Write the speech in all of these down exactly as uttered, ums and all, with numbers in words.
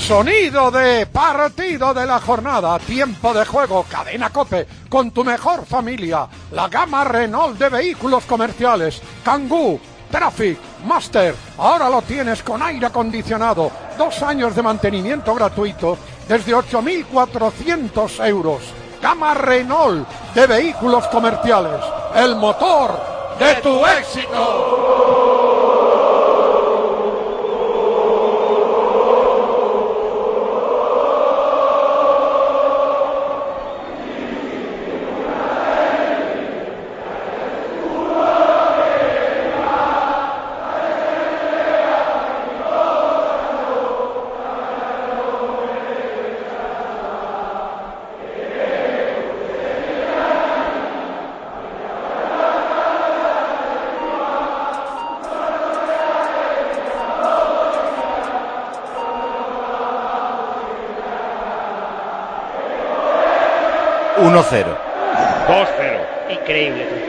sonido de partido de la jornada, tiempo de juego, Cadena COPE, con tu mejor familia, la gama Renault de vehículos comerciales, Kangoo, Traffic, Master, ahora lo tienes con aire acondicionado, dos años de mantenimiento gratuito, desde ocho mil cuatrocientos euros, gama Renault de vehículos comerciales, el motor de tu éxito. uno cero. dos cero. Increíble.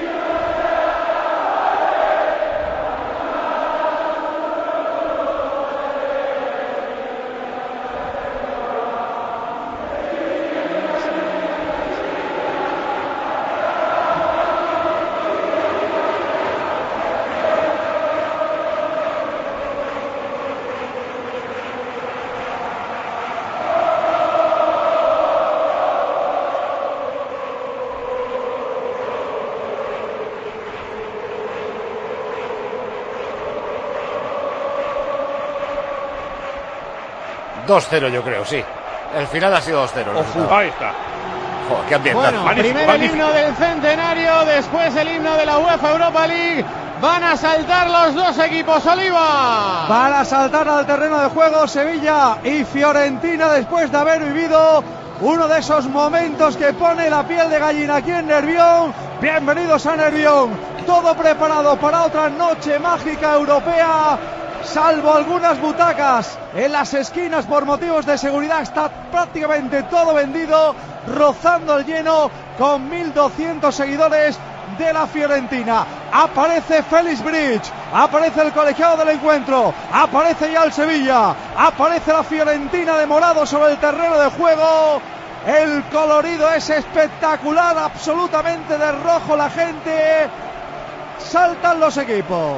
dos cero yo creo, sí. El final ha sido dos cero. Ahí está. Joder, qué ambiente. Bueno, magnífico, primero magnífico. el himno del centenario, después el himno de la UEFA Europa League. Van a saltar los dos equipos, Oliva. Van a saltar al terreno de juego Sevilla y Fiorentina después de haber vivido uno de esos momentos que pone la piel de gallina aquí en Nervión. Bienvenidos a Nervión. Todo preparado para otra noche mágica europea. Salvo algunas butacas en las esquinas por motivos de seguridad, está prácticamente todo vendido, rozando el lleno con mil doscientos seguidores de la Fiorentina. Aparece Félix Bridge, aparece el colegiado del encuentro, aparece ya el Sevilla, aparece la Fiorentina de morado sobre el terreno de juego. El colorido es espectacular, absolutamente de rojo la gente. Saltan los equipos.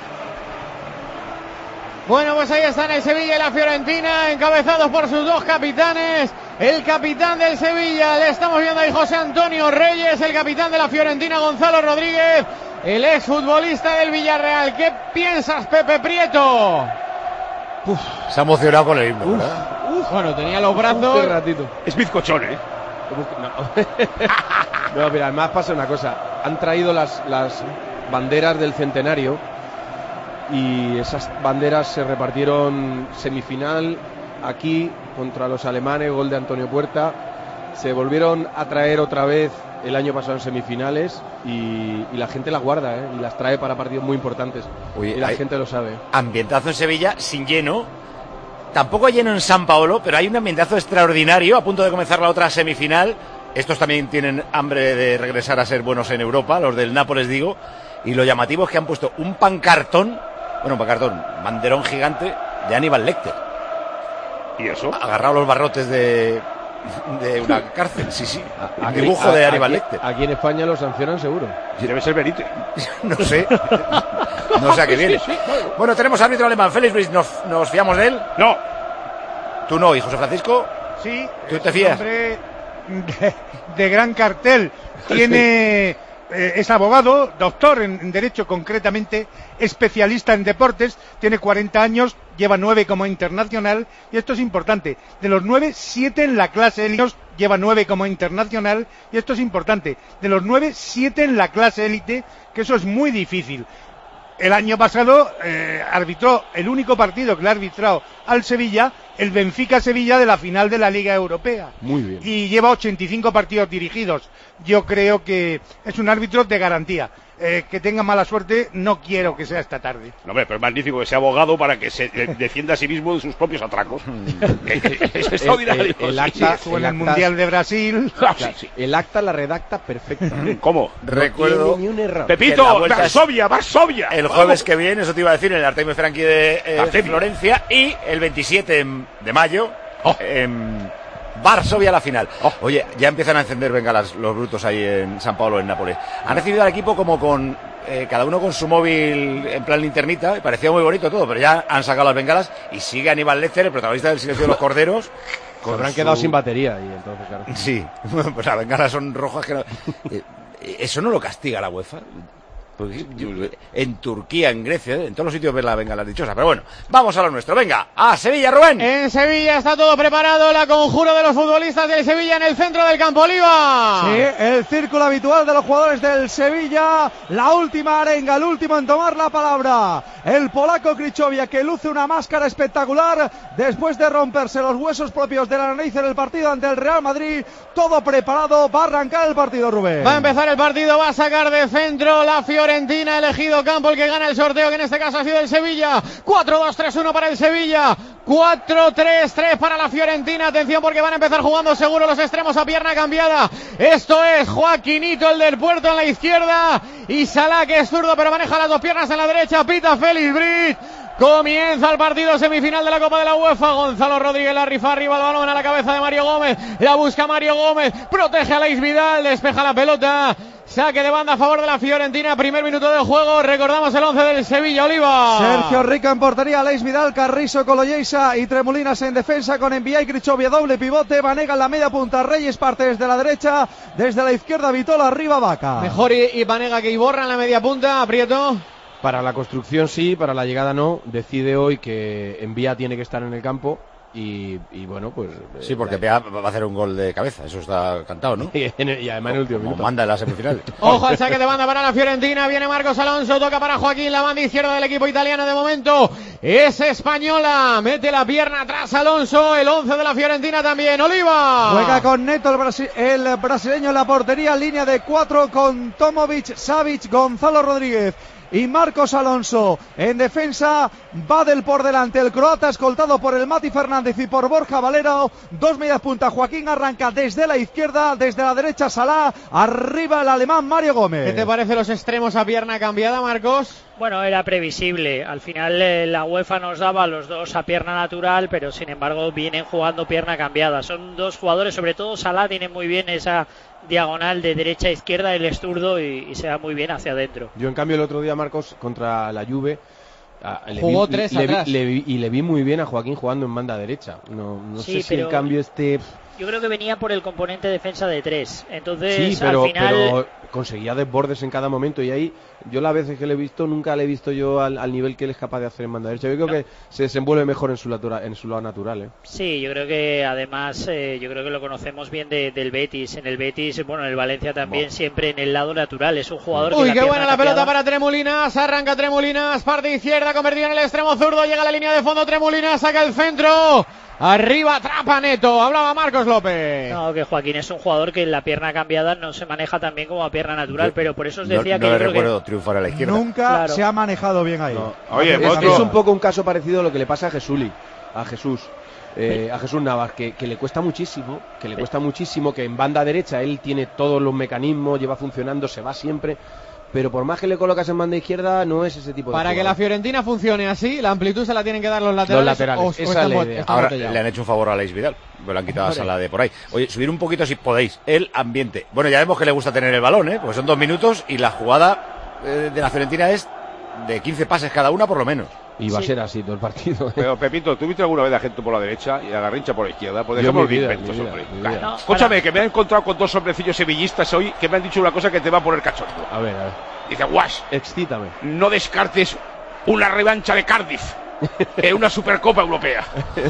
Bueno, pues ahí están el Sevilla y la Fiorentina, encabezados por sus dos capitanes. El capitán del Sevilla, le estamos viendo ahí, José Antonio Reyes. El capitán de la Fiorentina, Gonzalo Rodríguez, el exfutbolista del Villarreal. ¿Qué piensas, Pepe Prieto? Uf, se ha emocionado con el himno, uf, ¿verdad? Uf, bueno, tenía los brazos. Un ratito. Es bizcochón, ¿eh? No. No, mira, además pasa una cosa. Han traído las, las banderas del centenario y esas banderas se repartieron semifinal aquí contra los alemanes, gol de Antonio Puerta. Se volvieron a traer otra vez el año pasado en semifinales y, y la gente las guarda, ¿eh? Y las trae para partidos muy importantes. Uy, y la hay, gente lo sabe. Ambientazo en Sevilla, sin lleno. Tampoco hay lleno en San Paolo, pero hay un ambientazo extraordinario a punto de comenzar la otra semifinal. Estos también tienen hambre de regresar a ser buenos en Europa, los del Nápoles digo. Y lo llamativo es que han puesto un pancartón, bueno, un pancartón, banderón gigante de Aníbal Lecter. ¿Y eso? Agarrado los barrotes de, de una cárcel, sí, sí. El dibujo de Aníbal Lecter. Aquí en España lo sancionan seguro. Debe ser Benítez. No sé. No sé a qué viene. Bueno, tenemos árbitro alemán, Félix Bridge, ¿nos, ¿nos fiamos de él? No. ¿Tú no, y José Francisco? Sí. ¿Tú te fías? Hombre de, de gran cartel. Tiene... Eh, es abogado, doctor en, en Derecho concretamente, especialista en deportes, tiene cuarenta años, lleva nueve como internacional, y esto es importante, de los nueve, siete en la clase élite, lleva nueve como internacional, y esto es importante, de los nueve, siete en la clase élite, que eso es muy difícil. El año pasado eh, arbitró el único partido que le ha arbitrado al Sevilla, el Benfica-Sevilla de la final de la Liga Europea. Muy bien. Y lleva ochenta y cinco partidos dirigidos. Yo creo que es un árbitro de garantía. Eh, que tenga mala suerte, no quiero que sea esta tarde. No, hombre, pero es magnífico que sea abogado para que se defienda a sí mismo de sus propios atracos. Es extraordinario. El, el, el acta, sí, el el Mundial de Brasil. Ah, sí, sí. El acta la redacta perfecta. ¿Cómo? No Recuerdo. Ni un error. Pepito, Varsovia, Varsovia. El jueves que viene, eso te iba a decir, en el Artemio Franchi de eh, Florencia, y el veintisiete de mayo, oh. en Varsovia la final. Oh. Oye, ya empiezan a encender bengalas los brutos ahí en San Paolo, en Nápoles. Han recibido al equipo como con eh, cada uno con su móvil en plan linternita, y parecía muy bonito todo, pero ya han sacado las bengalas y sigue Aníbal Lecter, el protagonista del Silencio de los Corderos. Se habrán su... quedado sin batería y entonces, claro. Sí, pues las bengalas son rojas que no... ¿Eso no lo castiga la UEFA? Porque en Turquía, en Grecia, en todos los sitios ves la bengala dichosa. Pero bueno, vamos a lo nuestro. Venga, a Sevilla, Rubén. En Sevilla está todo preparado. La conjura de los futbolistas del Sevilla en el centro del campo. Oliva. Sí, el círculo habitual de los jugadores del Sevilla. La última arenga, el último en tomar la palabra. El polaco Krychowiak, que luce una máscara espectacular después de romperse los huesos propios de la nariz en el partido ante el Real Madrid. Todo preparado. Va a arrancar el partido, Rubén. Va a empezar el partido. Va a sacar de centro la Fiorentina. Fiorentina, elegido campo, el que gana el sorteo, que en este caso ha sido el Sevilla. cuatro dos tres uno para el Sevilla, cuatro tres tres para la Fiorentina. Atención, porque van a empezar jugando seguro los extremos a pierna cambiada. Esto es Joaquinito, el del Puerto, en la izquierda, y Salah, que es zurdo pero maneja las dos piernas en la derecha. Pita Félix Brit. Comienza el partido semifinal de la Copa de la UEFA. Gonzalo Rodríguez la rifa arriba, el balón a la cabeza de Mario Gómez. La busca Mario Gómez, protege a Aleix Vidal, despeja la pelota. Saque de banda a favor de la Fiorentina, primer minuto del juego. Recordamos el once del Sevilla, Oliva. Sergio Rico en portería, Aleix Vidal, Carrizo, Coloyeisa y Tremolinas en defensa, con Envía y Krychowiak, doble pivote. Vanega en la media punta, Reyes parte desde la derecha, desde la izquierda Vitola, arriba Vaca. Mejor y, y Vanega que Iborra en la media punta. Aprieto. Para la construcción sí, para la llegada no. Decide hoy que Envía tiene que estar en el campo. Y, y bueno, pues... Sí, porque Pea va a hacer un gol de cabeza, eso está cantado, ¿no? Y, y además en el último minuto. Como manda en la semifinal. Ojo al saque de banda para la Fiorentina, viene Marcos Alonso, toca para Joaquín, la banda izquierda del equipo italiano de momento es española, mete la pierna atrás Alonso, el once de la Fiorentina también, Oliva. Juega con Neto el, brasi- el brasileño en la portería, línea de cuatro con Tomovic, Savic, Gonzalo Rodríguez y Marcos Alonso. En defensa, Badel por delante, el croata escoltado por el Mati Fernández y por Borja Valero. Dos medias puntas, Joaquín arranca desde la izquierda, desde la derecha Salah, arriba el alemán Mario Gómez. ¿Qué te parece los extremos a pierna cambiada, Marcos? Bueno, era previsible. Al final eh, la UEFA nos daba a los dos a pierna natural, pero sin embargo vienen jugando pierna cambiada. Son dos jugadores, sobre todo Salah tiene muy bien esa diagonal de derecha a izquierda, él es zurdo y, y se va muy bien hacia adentro. Yo en cambio el otro día, Marcos, contra la Juve, ah, le jugó vi, tres le, atrás. le vi, y le vi muy bien a Joaquín jugando en banda derecha. No, no Sí, sé si pero el cambio este... Yo creo que venía por el componente defensa de tres. Entonces, Sí, pero, al final... pero conseguía desbordes en cada momento y ahí yo las veces que le he visto nunca le he visto yo al, al nivel que él es capaz de hacer en banda derecha. Yo creo No. que se desenvuelve mejor en su, latura, en su lado natural, ¿eh? Sí, yo creo que además, eh, yo creo que lo conocemos bien de, del Betis. En el Betis, bueno, en el Valencia también, Bueno. siempre en el lado natural. Es un jugador Uy, que qué la buena la pierna pelota cambiada- para Tremolinas, arranca Tremolinas, parte izquierda, convertido en el extremo zurdo, llega a la línea de fondo Tremolinas, saca el centro, arriba atrapa Neto, hablaba Marcos López. No, que Joaquín es un jugador que en la pierna cambiada no se maneja tan bien como a pierna natural, Yo- pero por eso os No, decía no que le yo creo recuerdo que... triunfar a la izquierda. Nunca Claro. se ha manejado bien ahí. No. Oye, Es, otro- es un poco un caso parecido a lo que le pasa a Jesuli, a Jesús, eh, a Jesús Navas, que, que le cuesta muchísimo, que le cuesta muchísimo, que en banda derecha él tiene todos los mecanismos, lleva funcionando, se va siempre, pero por más que le colocas en banda izquierda no es ese tipo de Para que la jugador. Fiorentina funcione así, la amplitud se la tienen que dar los laterales. Los laterales, o- o esa está es la embot- idea. está Ahora embotellado. le han hecho un favor a Aleix Vidal, me lo han quitado a Salah de por ahí. Oye, subir un poquito si podéis el ambiente. Bueno, ya vemos que le gusta tener el balón, ¿eh? Porque son dos minutos y la jugada eh, de la Fiorentina es de quince pases cada una por lo menos. Y va Sí. a ser así todo el partido. Pero Pepito, ¿tú viste alguna vez a gente por la derecha y a Garrincha por la izquierda? Pues Yo dejémonos en mi de vida, inventos, en mi vida, hombre. en mi vida. No, Escúchame, para- que me he encontrado con dos hombrecillos sevillistas hoy que me han dicho una cosa que te va a poner cachondo. A ver, a ver, Dice, Wash, excítame. no descartes una revancha de Cardiff en una Supercopa Europea.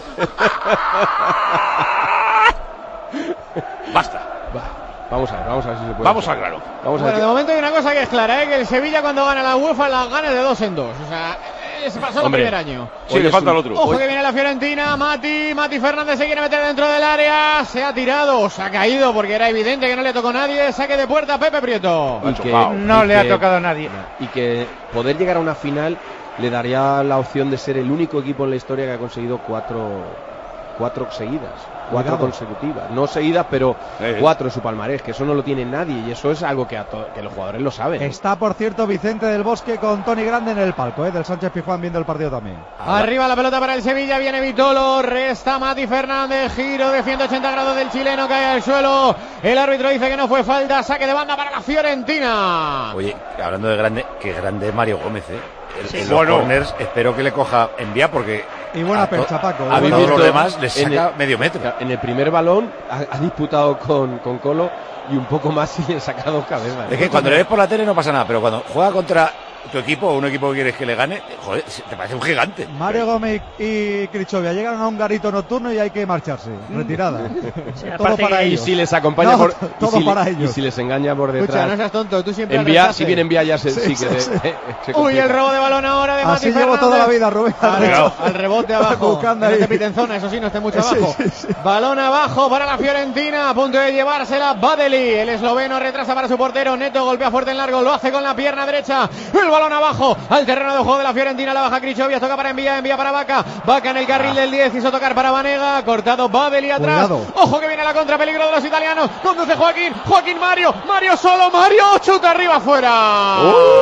Basta, Va, vamos a ver, vamos a ver si se puede. vamos hacer. al grano. Vamos a Bueno, de ver. momento hay una cosa que es clara, ¿eh? Que el Sevilla cuando gana la UEFA las gana de dos en dos. O sea, eh, se pasó el Hombre. primer año. Sí, Hoy le es falta un- el otro. Ojo Hoy- que viene la Fiorentina, Mati, Mati Fernández se quiere meter dentro del área, se ha tirado, se ha caído porque era evidente que no le tocó nadie, saque de puerta Pepe Prieto. Y Ha que- chocado. No y le ha que- tocado a nadie. Y que poder llegar a una final le daría la opción de ser el único equipo en la historia que ha conseguido cuatro cuatro seguidas, cuatro Cuidado. consecutivas, no seguidas, pero Eh. cuatro en su palmarés, que eso no lo tiene nadie y eso es algo que, a to- que los jugadores lo saben. Está, por cierto, Vicente del Bosque con Tony Grande en el palco, ¿eh? Del Sánchez Pizjuán viendo el partido también. Arriba la pelota para el Sevilla, viene Vitolo, resta Mati Fernández, giro de ciento ochenta grados del chileno, cae al suelo. El árbitro dice que no fue falta, saque de banda para la Fiorentina. Oye, hablando de grande, qué grande es Mario Gómez, ¿eh? El- Sí. en los Bueno. corners espero que le coja Envía porque Y buena a to- percha, Paco. a Buena todos los visto demás les en saca el- medio metro. En el primer balón ha, ha disputado con, con Colo y un poco más y le saca dos cabezas. Es que cuando le ves por la tele no pasa nada, pero cuando juega contra tu equipo o un equipo que quieres que le gane, joder, te parece un gigante. Mario Gómez y Krichovia llegan a un garito nocturno y hay que marcharse. Retirada. Sí, Todo aparte para que- Y ellos. si les acompaña No, por y todo si, para le- ellos. y si les engaña por Escucha, no detrás. seas tonto, tú siempre Envía, rechaces. si viene envía ya se, sí, Sí, que sí, se- sí. se Uy, complica. el robo de balón ahora de Mati Así Fernández. llevo toda la vida, Rubén. Al, Cuidado. al rebote abajo. Buscando Que no ahí. te piten zona, eso sí, no esté mucho Sí, abajo. sí, sí. Balón abajo para la Fiorentina, a punto de llevársela Badeli. El esloveno retrasa para su portero. Neto golpea fuerte en largo, lo hace con la pierna derecha. El balón abajo al terreno de juego de la Fiorentina. La baja Krichovia, toca para enviar, envía para Vaca. Vaca en el carril del diez, hizo tocar para Vanega. Cortado Badeli atrás. Cuidado. Ojo que viene la contra, peligro de los italianos. Conduce Joaquín, Joaquín Mario. Mario solo, Mario, chuta arriba afuera.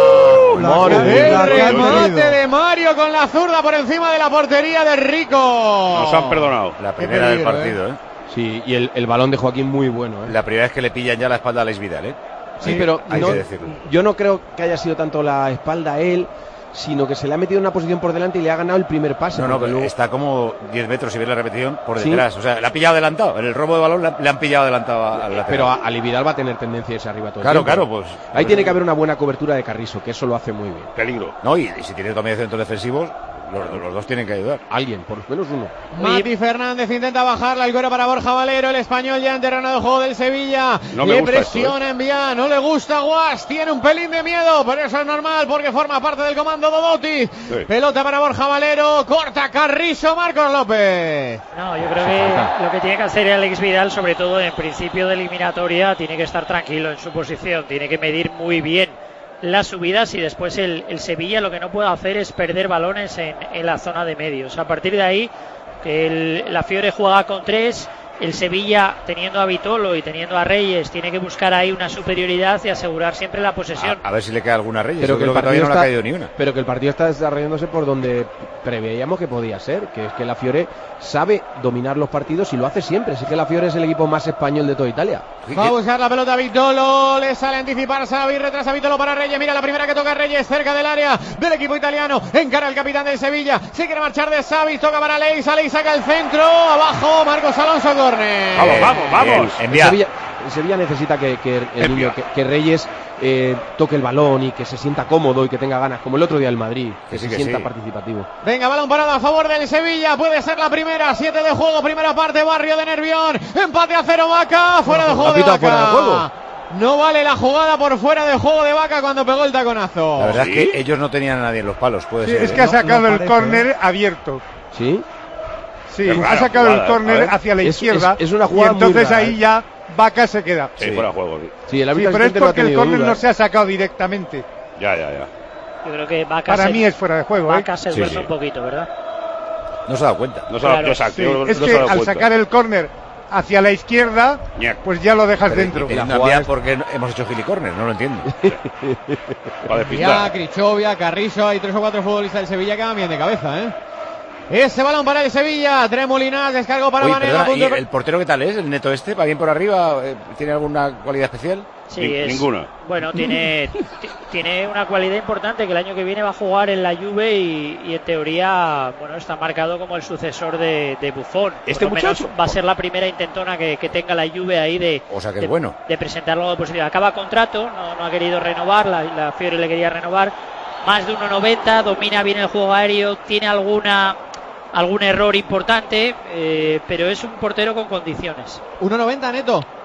La Madre que- mía. El la que han remate tenido. de Mario con la zurda por encima de la portería de Rico. Nos han perdonado. La primera del peligro, partido, ¿eh? Sí, y el, el balón de Joaquín muy bueno. ¿eh? La primera vez que le pillan ya la espalda a Alex Vidal, ¿eh? Sí, pero hay no- que decirlo. yo no creo que haya sido tanto la espalda a él, sino que se le ha metido en una posición por delante y le ha ganado el primer pase. No, no, porque pero luego- está como diez metros si ves la repetición por Sí. detrás. O sea, le ha pillado adelantado. En el robo de balón le han- le han pillado adelantado a- al lateral. Pero a, Ali Vidal va a tener tendencia a irse arriba todo el Claro, tiempo. claro, pues. Ahí tiene que haber una buena cobertura de Carrizo, que eso lo hace muy bien. Peligro. No, y, y si tiene también centros defensivos, los, los dos tienen que ayudar. Alguien, por lo menos uno. Mati Fernández intenta bajarla, el cuero para Borja Valero, el español ya en terreno de juego del Sevilla. No me le gusta esto, presiona envía, no le gusta Guas, tiene un pelín de miedo, pero eso es normal porque forma parte del comando Dodotti. Sí. Pelota para Borja Valero, corta Carrizo, Marcos López. No, yo creo que lo que tiene que hacer Alex Vidal, sobre todo en principio de eliminatoria, tiene que estar tranquilo en su posición, tiene que medir muy bien las subidas y después el, el Sevilla lo que no puede hacer es perder balones en, en la zona de medios. A partir de ahí, que el, la Fiore juega con tres, el Sevilla teniendo a Vitolo y teniendo a Reyes tiene que buscar ahí una superioridad y asegurar siempre la posesión. A, a ver si le cae alguna Reyes. Pero Yo que, el creo que partido todavía no le está, ha caído ni una. pero que el partido está desarrollándose por donde preveíamos que podía ser, que es que la Fiore sabe dominar los partidos y lo hace siempre. Así que la Fiore es el equipo más español de toda Italia. Va a buscar la pelota Vitolo, le sale a anticipar Xavi, retrasa Vitolo para Reyes, mira la primera que toca Reyes cerca del área del equipo italiano, encara el capitán del Sevilla, se quiere marchar de Xavi, toca para Leis, Leis saca el centro, abajo Marcos Alonso, córner. Vamos, vamos, vamos. Bien, El envía. Sevilla, el Sevilla necesita que, que el Envía. niño, que, que Reyes eh, toque el balón y que se sienta cómodo y que tenga ganas, como el otro día el Madrid, que, Que sí, se que sienta sí. participativo. Venga, balón parado a favor del Sevilla, puede ser la primera, siete de juego, primera parte, Barrio de Nervión, empate a cero Vaca, fuera de juego ¿Ha de pitado Vaca. fuera de juego? No vale la jugada por fuera de juego de Vaca cuando pegó el taconazo. La verdad ¿Sí? es que ellos no tenían a nadie en los palos, puede Sí, ser. es ¿eh? que ha No- sacado no el parece, córner abierto. ¿Sí? Sí, Qué ha rara sacado jugada, el a córner ver. hacia la Es- izquierda. es- es una y jugada muy entonces rara, ahí ¿eh? ya Vaca se queda. Sí, Sí. fuera de juego. sí. Sí, el Sí, árbitro pero es asistente no ha porque el tenido córner duda, no ¿eh? se ha sacado directamente. Ya, ya, ya. Yo creo que Vaca Para se, mí es fuera de juego. ¿eh? Vaca se Sí, duerme sí. un poquito, ¿verdad? No se ha dado cuenta. No se ha dado- Claro, exacto, Sí, no- es no que se ha dado al cuenta. sacar el córner hacia la izquierda, Ñac. pues ya lo dejas Pero, dentro. y- y La no jugada había es- por qué no- hemos hecho gilicorner, no lo entiendo. Para Ya, despistar. Krichovia, Carrizo, hay tres o cuatro futbolistas del Sevilla que van bien de cabeza, ¿eh? Ese balón para el Sevilla, Tremolinas, descargó para Oye, Vanega. perdona, punto ¿y de- el portero qué tal es? ¿El Neto este? ¿Va bien por arriba? Eh, ¿Tiene alguna cualidad especial? Sí, Ni- es, ninguna. Bueno, tiene, ti- tiene una cualidad importante que el año que viene va a jugar en la Juve y, y en teoría, bueno, está marcado como el sucesor de, de Buffon. Por ¿Este lo menos muchacho? va a ser la primera intentona que, que tenga la Juve ahí de, O sea que es de, bueno. de presentar algo de positivo. Acaba contrato, no, no ha querido renovar, la, la Fiore le quería renovar. Más de uno noventa, domina bien el juego aéreo, tiene alguna algún error importante, eh, pero es un portero con condiciones. uno noventa neto.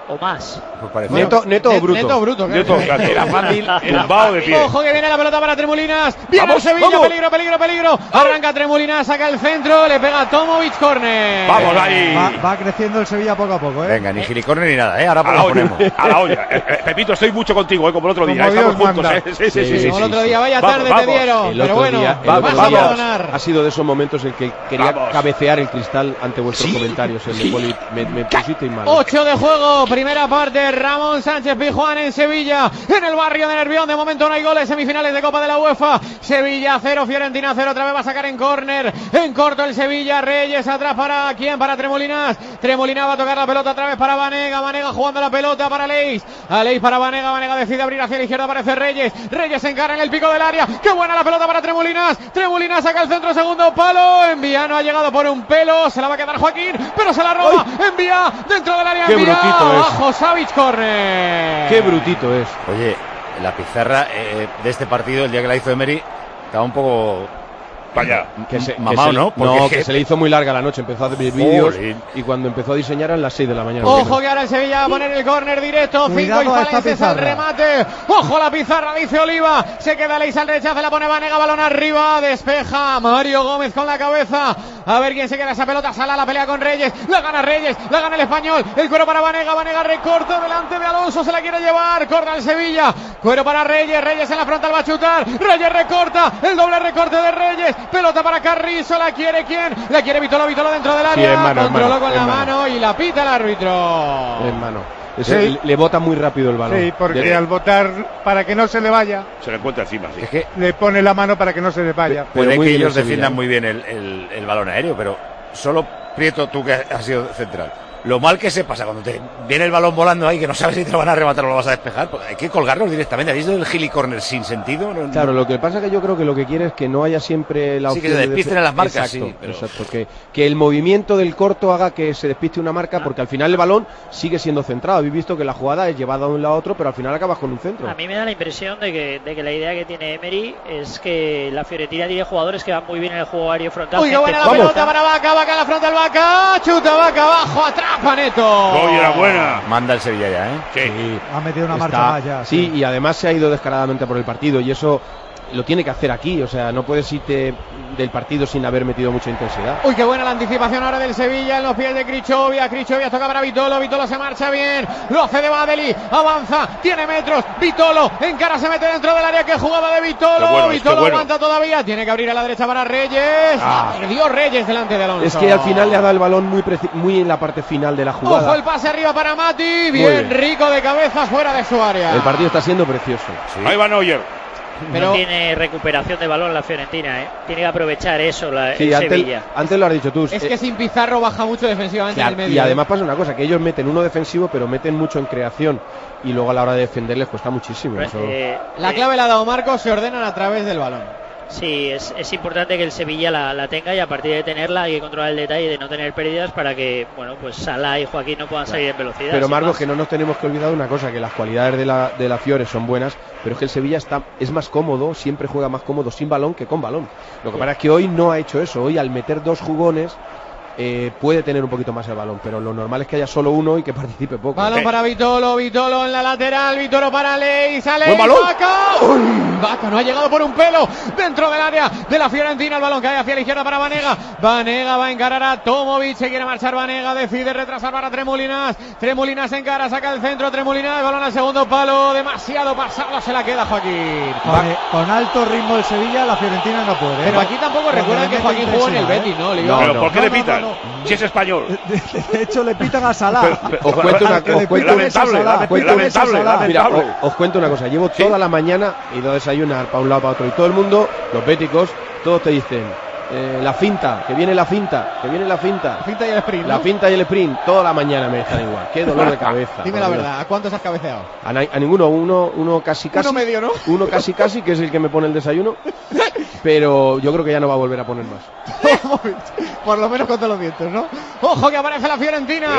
o más. Pues parece Neto, neto o bruto. Neto bruto, Neto, claro. Era fácil. Tumbado de pie. Ojo que viene la pelota para Tremolinas. Viene Vamos, el Sevilla, vamos. peligro, peligro, peligro. Arranca Tremolinas, saca el centro, le pega a Tomovic, córner. Vamos ahí. Va, va creciendo el Sevilla poco a poco, ¿eh? Venga, ni gilicorne ni nada, ¿eh? Ahora A la lo olla, ponemos. a la olla. Eh, eh, Pepito, estoy mucho contigo, eh, como el otro día. Como Estamos Dios juntos, manda. eh. Sí, sí, sí. sí, Como el sí, otro sí. día, vaya Vamos, tarde vamos. te dieron. El Pero otro bueno, día, el vas otro a día abandonar. ha sido de esos momentos en que quería Vamos. cabecear el cristal ante vuestros Sí. comentarios. El de Poli, me, me pusisteis mal. ocho de juego, primera parte, Ramón Sánchez Pizjuán en Sevilla, en el barrio de Nervión. De momento no hay goles, semifinales de Copa de la UEFA. Sevilla cero, Fiorentina cero, otra vez va a sacar en córner, en corto el Sevilla. Reyes atrás para quién, para Tremolinas. Tremolinas va a tocar la pelota otra vez para Vanega. Vanega jugando la pelota para Leis. A Leis para Vanega. Vanega decide abrir hacia la izquierda, aparece Reyes. Reyes se encara en el pico del área. Qué buena la pelota para Tremolinas. Tremolinas saca el centro, segundo palo. Envía no ha llegado por un pelo. Se la va a quedar Joaquín, pero se la roba. Envía dentro del área. Qué Envía brutito es. abajo Savic, corner. Qué brutito es. Oye, la pizarra eh, de este partido, el día que la hizo Emery, estaba un poco Vaya. Que se, que mamado, se- ¿no? Porque no, es que que- se le hizo muy larga la noche. Empezó a ver Joder. vídeos y cuando empezó a diseñar eran las seis de la mañana. Ojo que ahora el Sevilla va a poner el córner directo. Cinco Cuidado y a esta Falenses al pizarra. remate. Ojo la pizarra, dice Oliva. Se queda Leis al rechazo, la pone Vanega, balón arriba. Despeja Mario Gómez con la cabeza. A ver quién se queda esa pelota. Sala la pelea con Reyes. La gana Reyes, la gana el español. El cuero para Vanega. Vanega recorta delante de Alonso. Se la quiere llevar. Corta el Sevilla. Cuero para Reyes. Reyes en la frontal va a chutar. Reyes recorta. El doble recorte de Reyes. Pelota para Carrizo. La quiere quién. La quiere Vitolo. Vitolo dentro del área. es mano, es Controló mano, con es la mano. mano y la pita el árbitro. En mano. Ese- Sí. Le bota muy rápido el balón. Sí, porque De- al votar para que no se le vaya, Se le encuentra encima, sí. Es que le pone la mano para que no se le vaya. Pero puede muy que bien ellos el Sevilla, defiendan ¿eh? muy bien el, el- el balón aéreo, pero solo Prieto, tú que has sido central. Lo mal que se pasa cuando te viene el balón volando ahí, que no sabes si te lo van a rematar o lo vas a despejar, pues hay que colgarlos directamente. ¿Habéis visto el gili corner sin sentido? No- Claro, lo que pasa es que yo creo que lo que quiere es que no haya siempre la Sí, opción que se de despisten defe- en las marcas, Exacto, sí, pero- exacto, que, que el movimiento del corto haga que se despiste una marca, porque al final el balón sigue siendo centrado. Habéis visto que la jugada es llevada de un lado a otro, pero al final acabas con un centro. A mí me da la impresión de que, de que la idea que tiene Emery es que la Fiorentina tiene jugadores que van muy bien en el juego aéreo frontal. Uy, qué gente buena la como- pelota para Vaca, Vaca en la frontal, Vaca, chuta Vaca abajo, atrapa Neto. Oye, era buena. Manda el Sevilla ya, ¿eh? Sí. Sí, Ha metido una está- marcha más ya. sí, y además se ha ido descaradamente por el partido, y eso lo tiene que hacer aquí. O sea, no puedes irte del partido sin haber metido mucha intensidad. Uy, qué buena la anticipación ahora del Sevilla en los pies de Crichovia. Crichovia toca para Vitolo. Vitolo se marcha bien. Lo hace de Badeli. Avanza. Tiene metros. Vitolo. Encara, se mete dentro del área. Qué jugada de Vitolo. Qué bueno es, Vitolo qué bueno. aguanta todavía. Tiene que abrir a la derecha para Reyes. Ah. Perdió Reyes delante de Alonso. Es que al final le ha dado el balón muy, preci- muy en la parte final de la jugada. Ojo el pase arriba para Mati. Bien, bien. rico de cabezas fuera de su área. El partido está siendo precioso. Ahí va Neuer. Pero No tiene recuperación de balón la Fiorentina, ¿eh? Tiene que aprovechar eso la, Sí, el antes, Sevilla. antes lo has dicho tú. es eh, que sin Pizarro baja mucho defensivamente claro, en el medio. y ¿eh? además pasa una cosa, que ellos meten uno defensivo, pero meten mucho en creación. Y luego a la hora de defender les cuesta muchísimo. Eso- Eh, La eh, clave la ha dado Marcos. Se ordenan a través del balón. Sí, es, es importante que el Sevilla la, la tenga y a partir de tenerla hay que controlar el detalle de no tener pérdidas para que, bueno, pues Salah y Joaquín no puedan salir en velocidad. Pero sin Marcos, más. que no nos tenemos que olvidar de una cosa, que las cualidades de la, de la Fiore son buenas, pero es que el Sevilla está, es más cómodo, siempre juega más cómodo sin balón que con balón. Lo que pasa es que hoy no ha hecho eso. Hoy, al meter dos jugones, eh, puede tener un poquito más el balón, pero lo normal es que haya solo uno y que participe poco. Balón Sí. para Vitolo, Vitolo en la lateral, Vitolo para Leis, a Leis, ¡Buen balón! Vaca. Uy, Vaca no ha llegado por un pelo dentro del área de la Fiorentina, el balón cae hacia la izquierda para Vanega, Vanega va a encarar a Tomovic, se quiere marchar Vanega, decide retrasar para Tremolinas, Tremolinas encara, saca el centro, Tremolinas, balón al segundo palo, demasiado pasado, se la queda Joaquín. Con, con alto ritmo el Sevilla, la Fiorentina no puede. ¿eh? Pero aquí tampoco Cuando recuerdan le que mete Joaquín jugó en el intensidad, Betis, ¿eh? ¿no? Oliver? No, Pero no. ¿por qué No, le no, pitan? no, Si es español. De hecho, le pitan a Salah. Os cuento una, Al que le os cuento- pitan es a lamentable, Salah. lamentable, Cuento es a lamentable, Salah. Mira, lamentable. os, os cuento una cosa. Llevo Sí. toda la mañana, he ido a desayunar para un lado, para otro, y todo el mundo, los béticos, todos te dicen, eh, la finta, que viene la finta, que viene la finta. Finta y el sprint, ¿no? La finta y el sprint, toda la mañana me están igual. Qué dolor de cabeza. Dime por la Dios. verdad, ¿a cuántos has cabeceado? A, na- a ninguno, uno, uno casi casi. Uno medio, ¿no? Uno casi casi, que es el que me pone el desayuno. Pero yo creo que ya no va a volver a poner más. Por lo menos contra los dientes, ¿no? Ojo que aparece la Fiorentina. Cuidado.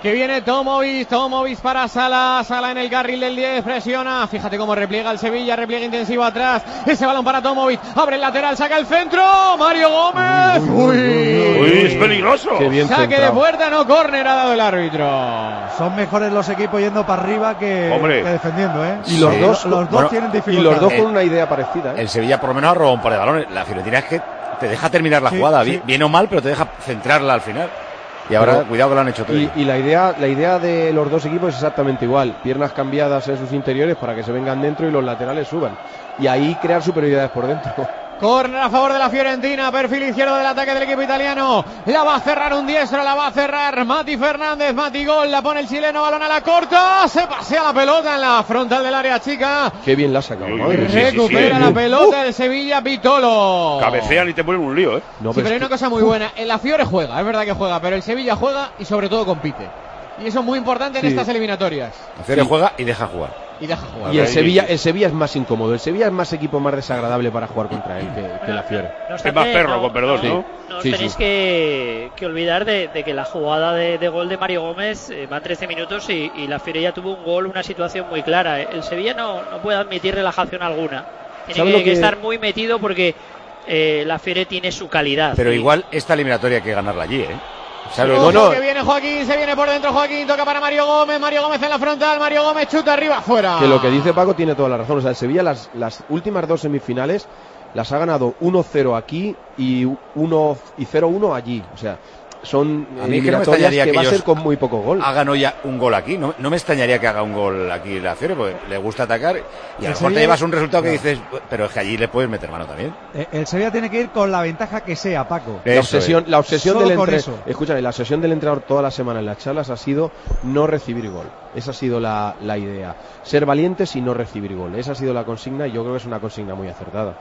Que viene Tomovic, Tomovic para Sala, Sala en el carril del diez, presiona, fíjate cómo repliega el Sevilla, repliega intensivo atrás, ese balón para Tomovic, abre el lateral, saca el centro, Mario Gómez, uy, uy es peligroso, qué bien saque centrado. de puerta, no córner ha dado el árbitro. Son mejores los equipos yendo para arriba que, que defendiendo, ¿eh? Y los sí. dos, los dos bueno, tienen dificultades. y los dos Eh, con una idea parecida, ¿eh? El Sevilla por lo menos ha robado un par de balones. La Fiorentina es que te deja terminar la Sí, jugada, sí. bien o mal, pero te deja centrarla al final. Y ahora, Pero, cuidado que lo han hecho todo. Y, y la idea la idea de los dos equipos es exactamente igual. Piernas cambiadas en sus interiores para que se vengan dentro y los laterales suban. Y ahí crear superioridades por dentro. Córner a favor de la Fiorentina, perfil izquierdo del ataque del equipo italiano, la va a cerrar un diestro, la va a cerrar Mati Fernández, Mati Gol, la pone el chileno, balón a la corta, se pasea la pelota en la frontal del área chica. Qué bien la ha sacado. Uy, Madre uy, mía. sí, sí, Recupera sí. la Uh, pelota el Sevilla, Vitolo. Cabecean y te ponen un lío, ¿eh? No, Sí, pero pero hay es una cosa muy buena, en la Fiore juega, es verdad que juega, pero el Sevilla juega y sobre todo compite. Y eso es muy importante en Sí. estas eliminatorias. La Fiore sí. juega y deja jugar. Y deja jugar. que- y el Ahí, Sevilla, sí. el Sevilla es más incómodo. El Sevilla es más equipo más desagradable para jugar contra él que, que la Fiore. No Es más perro, con perdón, ¿no? No os Sí, tenéis sí. Que, que olvidar de, de que la jugada de, de gol de Mario Gómez eh, va trece minutos y, y la Fiore ya tuvo un gol, una situación muy clara. El Sevilla no, no puede admitir relajación alguna. Tiene ¿Sabe que, lo que que- estar muy metido porque eh, la Fiore tiene su calidad. Pero Y- igual esta eliminatoria hay que ganarla allí, ¿eh? ¿Sabes? Ojo, No, no. que viene Joaquín, se viene por dentro Joaquín, toca para Mario Gómez, Mario Gómez en la frontal, Mario Gómez chuta arriba, fuera. Que lo que dice Paco tiene toda la razón. O sea, el Sevilla las, las últimas dos semifinales las ha ganado uno cero aquí y uno y cero uno allí. O sea, son A mí es que no me eliminatorias extrañaría que, que va a ellos ser con muy poco gol. Hagan hoy ya un gol aquí. No, no me extrañaría que haga un gol aquí la Fiore, porque le gusta atacar y a lo mejor te llevas un resultado que dices, pero es que allí le puedes meter mano también. Eh, El Sevilla tiene que ir con la ventaja que sea, Paco. La Eso obsesión, es. la obsesión Solo del con entrenador, eso. escúchame, la obsesión del entrenador toda la semana en las charlas ha sido no recibir gol. Esa ha sido la, la idea. Ser valientes y no recibir gol. Esa ha sido la consigna y yo creo que es una consigna muy acertada.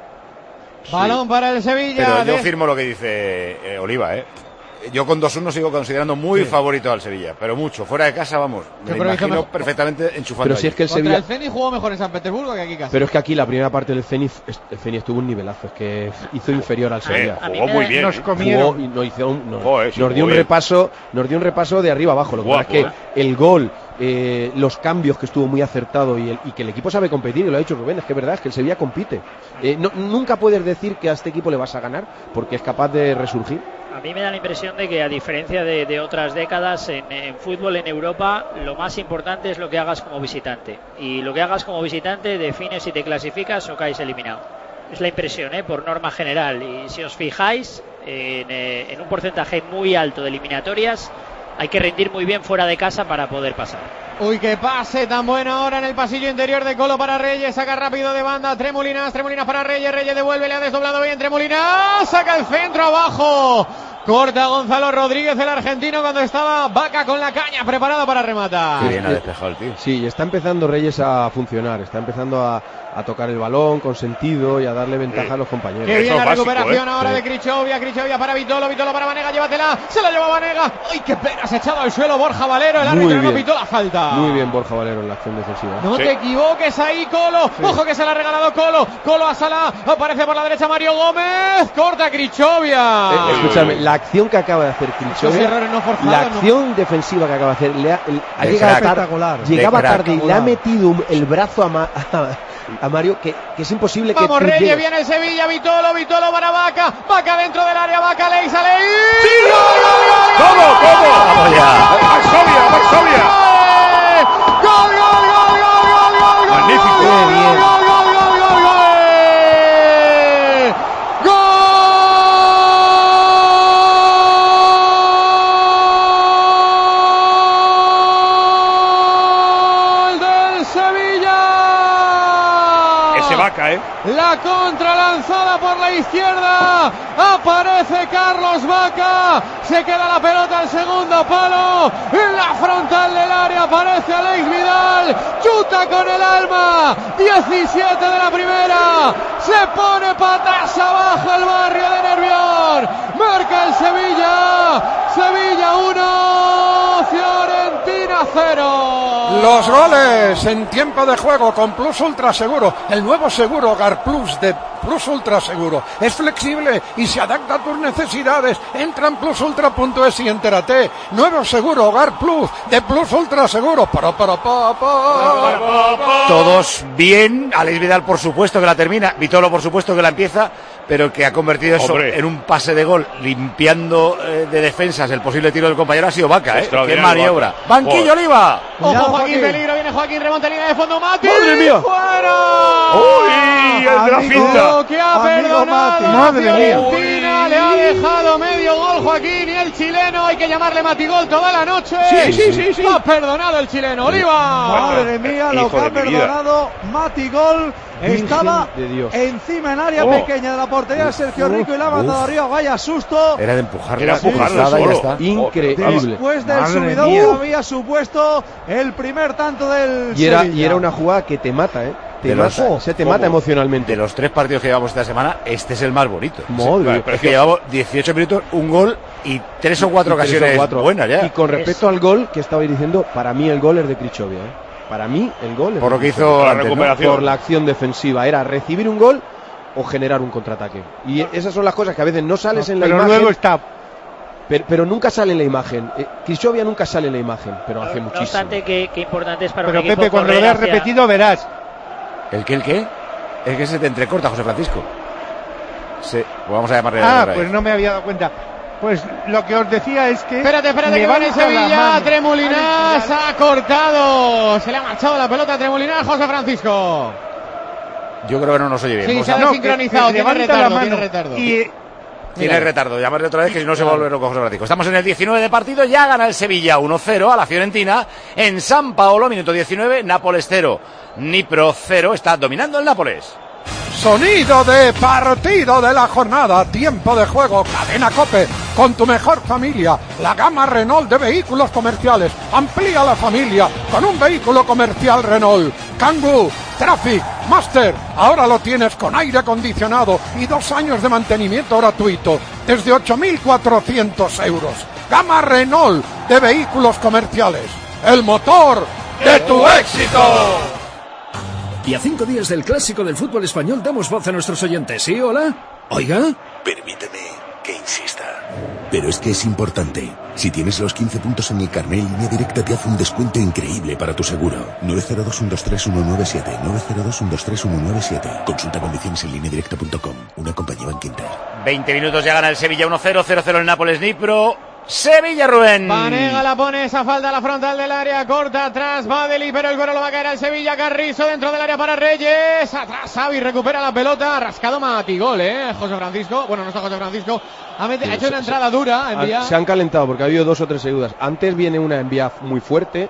Balón para el Sevilla. Pero yo de- firmo lo que dice eh, Oliva, ¿eh? Yo con dos uno sigo considerando muy favorito al Sevilla, pero mucho. Fuera de casa, vamos, me Yo lo creo que hizo imagino mejor- perfectamente enchufando Pero si allí. es que el Contra Sevilla... el Zenit jugó mejor en San Petersburgo que aquí casi. Pero es que aquí la primera parte del Zenit, el Zenit estuvo un nivelazo, es que hizo inferior al Sevilla. a mí Jugó me- muy bien. Nos ¿eh? comieron. Jugó y nos, hizo un- nos- Joder, sí, nos dio un joder. repaso, nos dio un repaso de arriba abajo. Lo que Guapo, pasa es que el gol, eh, los cambios que estuvo muy acertado y, el- y que el equipo sabe competir, y lo ha dicho Rubén, es que es verdad, es que el Sevilla compite. Eh, no- nunca puedes decir que a este equipo le vas a ganar porque es capaz de resurgir. A mí me da la impresión de que, a diferencia de, de otras décadas, en, en fútbol en Europa, lo más importante es lo que hagas como visitante. Y lo que hagas como visitante define si te clasificas o caes eliminado. Es la impresión, ¿eh? Por norma general. Y si os fijáis, en, eh, en un porcentaje muy alto de eliminatorias, hay que rendir muy bien fuera de casa para poder pasar. Uy, qué pase tan bueno ahora en el pasillo interior de Colo para Reyes, saca rápido de banda Tremolinas, Tremolinas para Reyes, Reyes devuelve, le ha desdoblado bien Tremolinas, saca el centro abajo, corta Gonzalo Rodríguez el argentino cuando estaba Vaca con la caña preparado para rematar. Qué bien ha despejado el tío. Sí, y está empezando Reyes a funcionar, está empezando a, a tocar el balón con sentido y a darle ventaja Sí. a los compañeros. Qué Eso bien es la básico, recuperación ¿eh? ahora Sí. de Crichovia, Crichovia para Vitolo, Vitolo para Vanega, llévatela, se la lleva Vanega, ¡ay qué pena! Se ha echado al suelo Borja Valero, el Muy árbitro no bien. pitó la falta. Muy bien Borja Valero en la acción defensiva. No Sí. te equivoques ahí, Colo. Ojo que se la ha regalado Colo. Colo a Sala. Aparece por la derecha Mario Gómez. Corta Crichovia. Eh, escúchame, la acción que acaba de hacer Esos Crichovia, errores no forzados, la ¿no? acción defensiva que acaba de hacer, le ha, el- ha De llegado crack. tarde, Espectacular. llegaba De crack. tarde y le ha metido un- el brazo a, Ma- a, a Mario que, que es imposible que Vamos, tú Reyes, llegues. viene el Sevilla, Vitolo, Vitolo para Vaca, Vaca dentro del área, Vaca, Leis, Aleix. ¿Cómo? ¿Cómo? Vamos ya. Varsovia, Varsovia. ¡Gol, gol, gol, gol, gol, gol, gol! Magnífico. ¡Gol, Qué bien. gol, gol, gol, gol, gol! ¡Gol del Sevilla! Ese Vaca, ¿eh? La contra lanzada por la izquierda. Aparece Carlos Vaca. Se queda la pelota al segundo palo. En la frontal del área aparece Alex Vidal. Chuta con el alma. diecisiete de la primera. Se pone patas abajo el barrio de Nervión. Marca el Sevilla. Sevilla uno. Fiorentina cero. Los goles en tiempo de juego con Plus Ultra Seguro, el nuevo seguro Hogar Plus de Plus Ultra Seguro. Es flexible y se adapta a tus necesidades. Entra en plus ultra punto es y entérate. Nuevo seguro Hogar Plus de Plus Ultra Seguro. Para, para, para, para. Todos bien. Alex Vidal, por supuesto, que la termina. Vitolo, por supuesto, que la empieza, pero que ha convertido eso Hombre. en un pase de gol, limpiando eh, de defensas el posible tiro del compañero. Ha sido Vaca, ¿eh? ¡Qué maniobra! Vaca. ¡Banquillo, oh. Oliva! Ojo, Joaquín, peligro. Viene Joaquín, remonta línea de fondo. ¡Mati! ¡Madre mía! ¡Fuera! ¡Uy! ¡El de la finta! Que ha perdonado Madre la mía. Fiorentina, le ha dejado medio gol Joaquín, y el chileno, hay que llamarle Matigol toda la noche. Sí, sí, sí, sí. Ha perdonado el chileno, Oliva. Madre mía, lo que ha perdonado Matigol. Estaba encima en área oh. pequeña de la portería de Sergio Rico y la ha mandado arriba. Vaya susto. Era de empujarla. Era empujarla sí, solo. Ya está. Increíble. Después del Madre subidón mía. que había supuesto el primer tanto del Y era, Sevilla. y era una jugada que te mata, ¿eh? Te De los- mata, se te ¿Cómo? mata emocionalmente. De los tres partidos que llevamos esta semana, este es el más bonito. Madre, Sí, es que llevamos dieciocho minutos, un gol y tres o cuatro Y tres o ocasiones cuatro. buenas ya. Y con respecto al gol que estabais diciendo, para mí el gol es de Krichovia, ¿eh? Para mí el gol es Por de lo que Krichovia. hizo la antes, ¿no? recuperación. Por la acción defensiva, era recibir un gol o generar un contraataque. Y esas son las cosas que a veces no sales en la Pero imagen, luego está. pero, pero nunca sale en la imagen. Eh, Krichovia nunca sale en la imagen, pero hace No muchísimo. obstante, que, que importante es para Pero un equipo Pepe, cuando lo correr veas hacia- repetido, verás. ¿El qué, el qué? Es que se te entrecorta, José Francisco. Sí, pues vamos a llamarle Ah, otra pues vez. no me había dado cuenta. Pues lo que os decía es que. Espérate, espérate, que viene levanta la Sevilla. mano. Tremolinas ha cortado. Se le ha marchado la pelota a Tremolinas, José Francisco. Yo creo que no nos oye bien. Sí, Vamos se a- ha No, que- desincronizado, que tiene levanta retardo, la mano. tiene retardo. Y Tiene retardo, llamarle otra vez que si no se va a volver loco José Francisco. Estamos en el diecinueve de partido, ya gana el Sevilla uno cero a la Fiorentina en San Paolo, minuto diecinueve, Nápoles cero, Dnipro cero, está dominando el Nápoles. Sonido de partido de la jornada, tiempo de juego, Cadena COPE, con tu mejor familia, la gama Renault de vehículos comerciales, amplía la familia con un vehículo comercial Renault, Kangoo, Traffic, Master, ahora lo tienes con aire acondicionado y dos años de mantenimiento gratuito, desde ocho mil cuatrocientos euros, gama Renault de vehículos comerciales, el motor de tu éxito. Y a cinco días del clásico del fútbol español damos voz a nuestros oyentes. ¿Sí, hola? Oiga. Permíteme que insista. Pero es que es importante. Si tienes los quince puntos en el carnet, Línea Directa te hace un descuento increíble para tu seguro. nueve cero dos uno dos tres uno nueve siete. nueve cero dos uno dos tres uno nueve siete. Consulta condiciones en línea directa punto com. Una compañía Bank Inter. veinte minutos, ya gana el Sevilla uno cero, cero cero el Nápoles Dnipro. Sevilla, Rubén. Vanega la pone, esa falta a la frontal del área, corta atrás, Badeli, pero el gol lo va a caer al Sevilla. Carrizo dentro del área para Reyes, atrás Xavi recupera la pelota, rascado Matigol, eh, José Francisco, bueno, no está José Francisco, ha, meti- Sí, ha hecho una se- entrada dura, envía. Se han calentado porque ha habido dos o tres seguidas. Antes viene una envía muy fuerte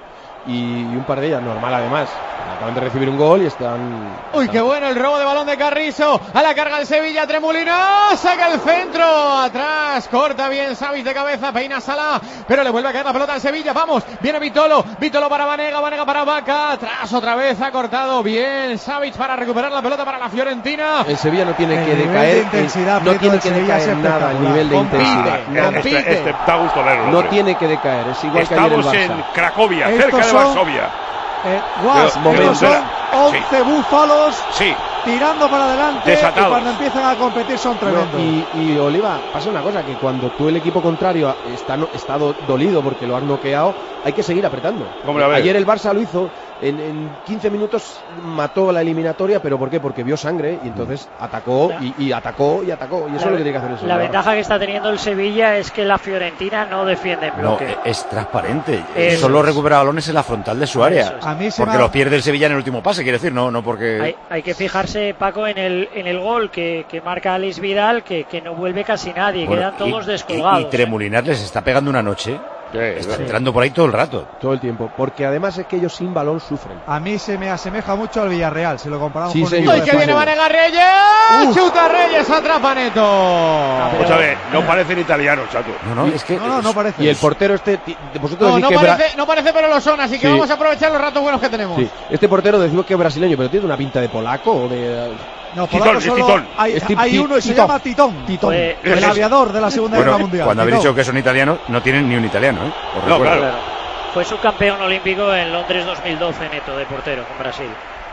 y un par de ellas normal además. Acaban de recibir un gol y están... Uy, están- qué bueno el robo de balón de Carrizo, a la carga el Sevilla, Tremolina, saca el centro, atrás, corta bien Savic de cabeza, peina Salah, pero le vuelve a caer la pelota al Sevilla, vamos, viene Vitolo, Vitolo para Vanega, Vanega para Vaca, atrás otra vez, ha cortado bien Savic para recuperar la pelota para la Fiorentina. El Sevilla no tiene El que nivel decaer, de intensidad, en- no Prieto, tiene del que Sevilla decaer es nada el espectacular. nivel de Compite. intensidad. No, Este, compite. este da gusto verlo. No hombre. tiene que decaer, es igual que ayer el Estamos Barça. en Cracovia, Estos cerca de son- Varsovia. Eh, Guas, Pero, estos pero, son once búfalos Sí, tirando para adelante Desatados. y cuando empiezan a competir son No, tremendos. y, y Oliva, pasa una cosa, que cuando tú el equipo contrario está, no- está do- dolido porque lo han noqueado, hay que seguir apretando. Hombre, a ver. Ayer el Barça lo hizo, en, en quince minutos mató la eliminatoria, pero ¿por qué? Porque vio sangre y entonces atacó y, y atacó y atacó, y eso La- es lo que tiene que hacer el La Sevilla. ventaja que está teniendo el Sevilla es que la Fiorentina no defiende en No, bloque. es transparente. Eso Solo es. recupera balones en la frontal de su área. Eso es. A mí se Porque me ha- los pierde el Sevilla en el último pase, quiere decir, no, no porque... Hay, hay que fijarse, Paco, en el, en el gol que, que marca Alex Vidal, que, que no vuelve casi nadie, Bueno, quedan todos y, descolgados. Y, y Tremolinar les está pegando una noche. Está entrando por ahí todo el rato. Todo el tiempo, porque además es que ellos sin balón sufren. A mí se me asemeja mucho al Villarreal, si lo comparamos Sí, con señor. el Uy, equipo que de viene fútbol. Vanega Reyes, Uf. chuta Reyes, atrapa Neto. Vamos a ver, no parecen italianos, chato. No, no, es que... No, no, no parece. Y el portero este, ti- vosotros No, decís no que Bra- parece, no parece, pero lo son, así que Sí. vamos a aprovechar los ratos buenos que tenemos. Sí, este portero decimos que es brasileño, pero tiene una pinta de polaco o de... No, Titón, polaco es solo Titón. hay, Es Ti- hay Ti- uno y se Titón. llama Titón. Titón. Pues- el es- aviador de la Segunda Bueno, Guerra Mundial. cuando habéis Titón. dicho que son italianos, no tienen ni un italiano, ¿eh? Os No, recuerdo. claro. Fue subcampeón olímpico en Londres dos mil doce neto de portero con Brasil.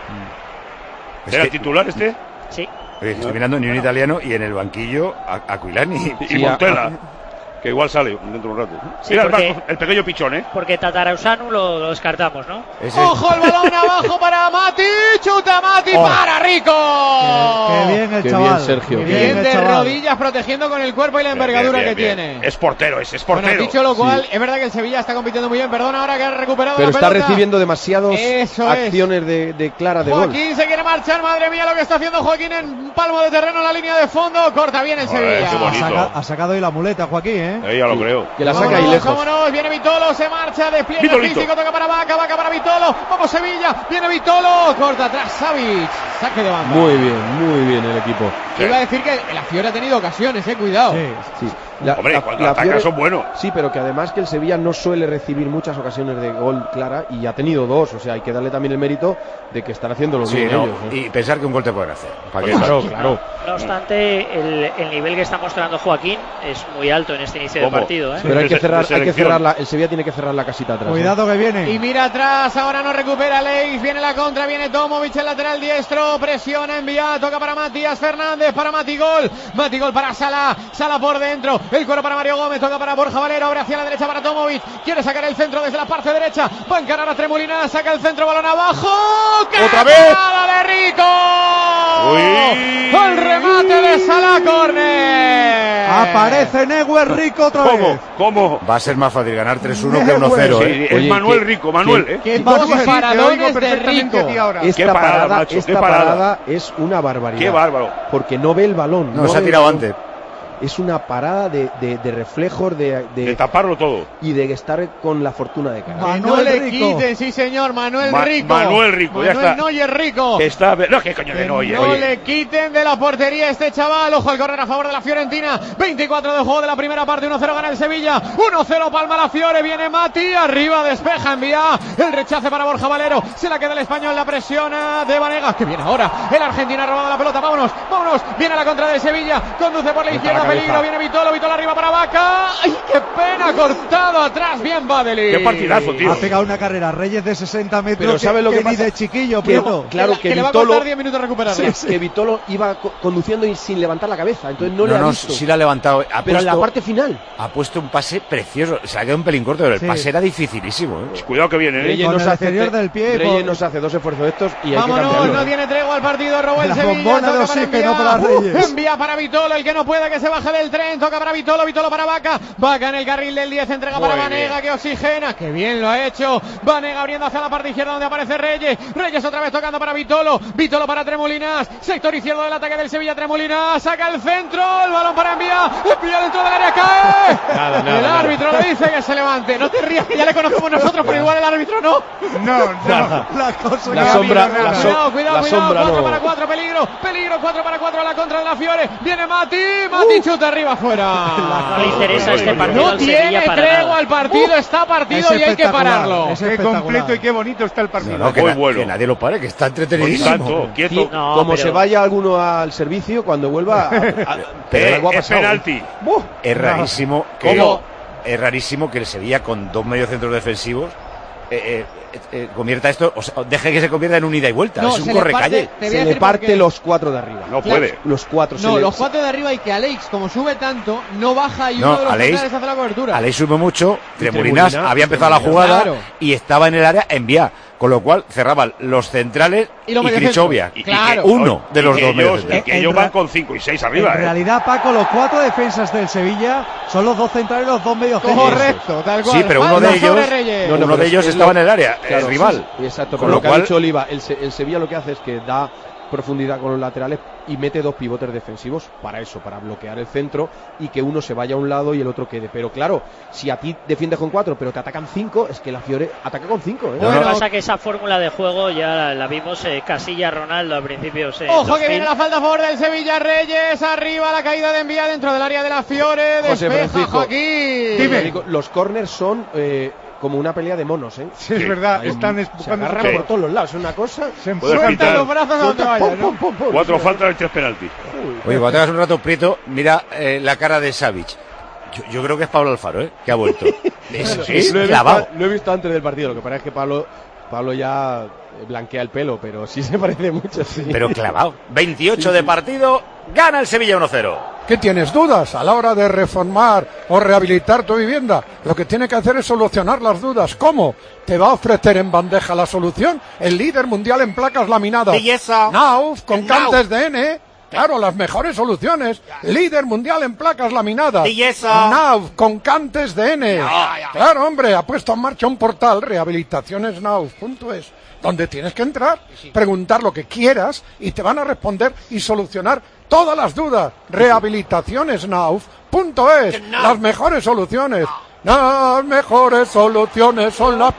¿Era es que, titular este? Sí. Estoy mirando ni un italiano y en el banquillo a Aquilani y, y Montella. Que igual sale dentro de un rato. Sí, Mira porque, el, barco, el pequeño pichón, ¿eh? Porque Tatarausanu lo, lo descartamos, ¿no? Ese. ¡Ojo el balón abajo para Mati! ¡Chuta Mati oh. para Rico! Qué, qué bien el qué chaval. Bien, Sergio. Qué bien, bien de chaval. Rodillas protegiendo con el cuerpo y la envergadura bien, bien, que bien. tiene. Es portero, es, es portero. Bueno, dicho lo cual, sí. es verdad que el Sevilla está compitiendo muy bien. Perdona ahora que ha recuperado Pero la está pelota. recibiendo demasiadas acciones es. de, de clara de Joaquín gol. Joaquín se quiere marchar. Madre mía lo que está haciendo Joaquín en palmo de terreno en la línea de fondo. Corta bien el Joder, Sevilla. Ha, saca, ha sacado hoy la muleta, Joaquín, ¿eh? Eh, ya lo creo. Que la vámonos, saca ahí lejos. Vámonos, viene Vitolo, se marcha, despliegue Vitolito. físico, toca para Vaca, Vaca para Vitolo, vamos Sevilla, viene Vitolo, corta atrás Savic, saque de banda. Muy bien, muy bien el equipo. Sí. Iba a decir que la Fiore ha tenido ocasiones, eh, cuidado. Sí, sí. La, Hombre, la, cuando la ataca Fiore, son buenos. Sí, pero que además que el Sevilla no suele recibir muchas ocasiones de gol clara y ha tenido dos, o sea, hay que darle también el mérito de que están haciéndolo sí, bien no, ellos. ¿eh? Y pensar que un gol te pueden hacer. ¿Para qué? Claro, claro. No obstante, el, el nivel que está mostrando Joaquín es muy alto en este inicio de partido, ¿eh? Pero hay que cerrar, hay que cerrar la, el Sevilla tiene que cerrar la casita atrás. Cuidado ¿eh? que viene. Y mira atrás, ahora no recupera Leis, viene la contra, viene Tomovic, el lateral diestro, presiona, envía, toca para Matías Fernández, para Matigol, Matigol para Sala, Sala por dentro, el cuero para Mario Gómez, toca para Borja Valero, abre hacia la derecha para Tomovic, quiere sacar el centro desde la parte derecha, va a encarar a Tremolina, saca el centro, balón abajo, ¡otra vez! ¡De Rico! ¡Uy! ¡El remate de Sala, córner! Aparece Neuer Rico otra ¿Cómo? vez. ¿Cómo? Va a ser más fácil ganar tres uno que uno cero, sí, ¿eh? es Oye, Manuel Rico, Manuel, ¿eh? ¡Qué dos paradones de Rico! Esta qué parada, parada, macho, esta qué parada. parada es una barbaridad. ¡Qué bárbaro! Porque no ve el balón. No, no se ha ve tirado antes. Es una parada de, de, de reflejos, de, de, de taparlo todo. Y de estar con la fortuna de cara. Manuel no le Rico. Quiten, sí señor, Manuel Ma Rico. Manuel Rico, Manuel ya está. Neuer Rico. Que está, no, qué coño de Neuer. No oye. le quiten de la portería este chaval. Ojo al correr a favor de la Fiorentina. veinticuatro de juego de la primera parte. uno cero gana el Sevilla. uno cero palma la Fiore. Viene Mati. Arriba despeja, envía. El rechace para Borja Valero. Se la queda el español. La presiona de Vanega. Que viene ahora. El argentino ha robado la pelota. Vámonos, vámonos. Viene a la contra de Sevilla. Conduce por la izquierda. Peligro. Viene Vitolo. Vitolo arriba para Vaca. ¡Ay, qué pena! Cortado atrás. Bien Badeli. Qué partidazo, tío. Ha pegado una carrera Reyes de sesenta metros. Pero ¿sabe lo que, que pasa? Ni de chiquillo, que, Prieto. Claro, que, que, que le va a Vitolo, costar diez minutos recuperarla. Sí, sí. Que Vitolo iba co conduciendo y sin levantar la cabeza. Entonces no, no le ha no, visto. Sí la ha levantado. Ha pero puesto, en la parte final. Ha puesto un pase precioso. Se ha quedado un pelín corto, pero el sí. pase era dificilísimo. ¿eh? Pues cuidado que viene, ¿eh? Reyes Con nos el hace exterior del pie. Reyes por... nos hace dos esfuerzos estos y hay Vámonos, que cambiarlo. no tiene tregua al partido. Robó el la Sevilla. Bombona de oxígeno para Reyes. Envía para Vitolo. El que no pueda que se baje del tren. Toca para Vitolo. Vitolo para Vaca. Vaca en el carril del diez. Entrega Muy para Vanega bien. Que oxigena. Que bien lo ha hecho. Vanega abriendo hacia la parte izquierda donde aparece Reyes. Reyes otra vez tocando para Vitolo. Vitolo para Tremolinas. Sector izquierdo del ataque del Sevilla. Tremolinas saca el centro. El balón para enviar. Envía dentro del área. Cae. Nada, nada, el nada. árbitro le dice que se levante. No te rías que ya le conocemos nosotros, pero igual el árbitro no. No, no. La, cosa la sombra. La cuidado, so cuidado, la cuidado. sombra cuatro no. para cuatro. Peligro. Peligro. cuatro para cuatro a la contra de la Fiore. Viene Mati. Mati uh. chuta arriba afuera. No le interesa este partido. No tiene tregua al partido. Uh. Está partido y hay que pararlo. Qué completo y qué bonito está el partido. No, no, que, Muy na bueno. que nadie lo pare, que está entretenidísimo. Tanto, quieto. No, Como pero... se vaya alguno al servicio, cuando vuelva. A, a, pero eh, algo ha es pasado. penalti. Uh, es rarísimo que ¿Cómo? es rarísimo que el Sevilla con dos mediocentros defensivos eh, eh, eh, convierta esto, o sea, deje que se convierta en un ida y vuelta. No, es un correcalle. Se le parte los cuatro de arriba. No puede. Los cuatro. No, se los le... cuatro de arriba y que Alex, como sube tanto, no baja y no, uno de los Aleix, centrales hace la cobertura. Aleix sube mucho. Tremolinas Tremolina, había empezado la jugada claro. y estaba en el área envía. Con lo cual cerraban los centrales y, y Krichovia. Y, claro. Uno de los y dos ellos, mediocentros. y que ellos van con cinco y seis arriba. En ¿eh? realidad, Paco, los cuatro defensas del Sevilla son los dos centrales y los dos mediocentros. Correcto, tal cual. Sí, pero uno de ellos, No, no, uno de ellos es estaba lo... en el área, claro, el rival. Sí, exacto, con con lo lo que cual... ha dicho Oliva, el, Se el Sevilla lo que hace es que da profundidad con los laterales y mete dos pivotes defensivos para eso, para bloquear el centro y que uno se vaya a un lado y el otro quede. Pero claro, si a ti defiendes con cuatro pero te atacan cinco, es que la Fiore ataca con cinco. ¿eh? Lo que pasa es que esa fórmula de juego ya la, la vimos eh, Casilla, Ronaldo a principios. Eh, Ojo dos mil. que viene la falta a favor del Sevilla. Reyes arriba, la caída de envía dentro del área de la Fiore. José Despeja Francisco, Joaquín. Dime. Los corners son eh, como una pelea de monos, ¿eh? Sí, es verdad, Ahí están se buscando agarran por todos los lados, es una cosa. Se sueltan los brazos a donde vayan, ¿no? Cuatro faltas y tres penaltis. Oye, cuando tengas un rato, Prieto, mira eh, la cara de Savic. Yo, yo creo que es Pablo Alfaro, ¿eh? Que ha vuelto. Es, Bueno, es lo, he clavado. visto, lo he visto antes del partido. Lo que pasa es que Pablo, Pablo ya blanquea el pelo, pero sí se parece mucho. Sí. Pero clavado. veintiocho sí, de partido, gana el Sevilla uno cero. ¿Qué tienes dudas a la hora de reformar o rehabilitar tu vivienda? Lo que tiene que hacer es solucionar las dudas. ¿Cómo? Te va a ofrecer en bandeja la solución el líder mundial en placas laminadas. Belleza. Nauf, con Nauf. cantes de N. Claro, las mejores soluciones. Líder mundial en placas laminadas. Belleza. Nauf, con cantes de N. Ya, ya. Claro, hombre, ha puesto en marcha un portal, rehabilitaciones nauf punto es, donde tienes que entrar, preguntar lo que quieras y te van a responder y solucionar todas las dudas. rehabilitaciones nauf punto es, las mejores soluciones. Las mejores soluciones son las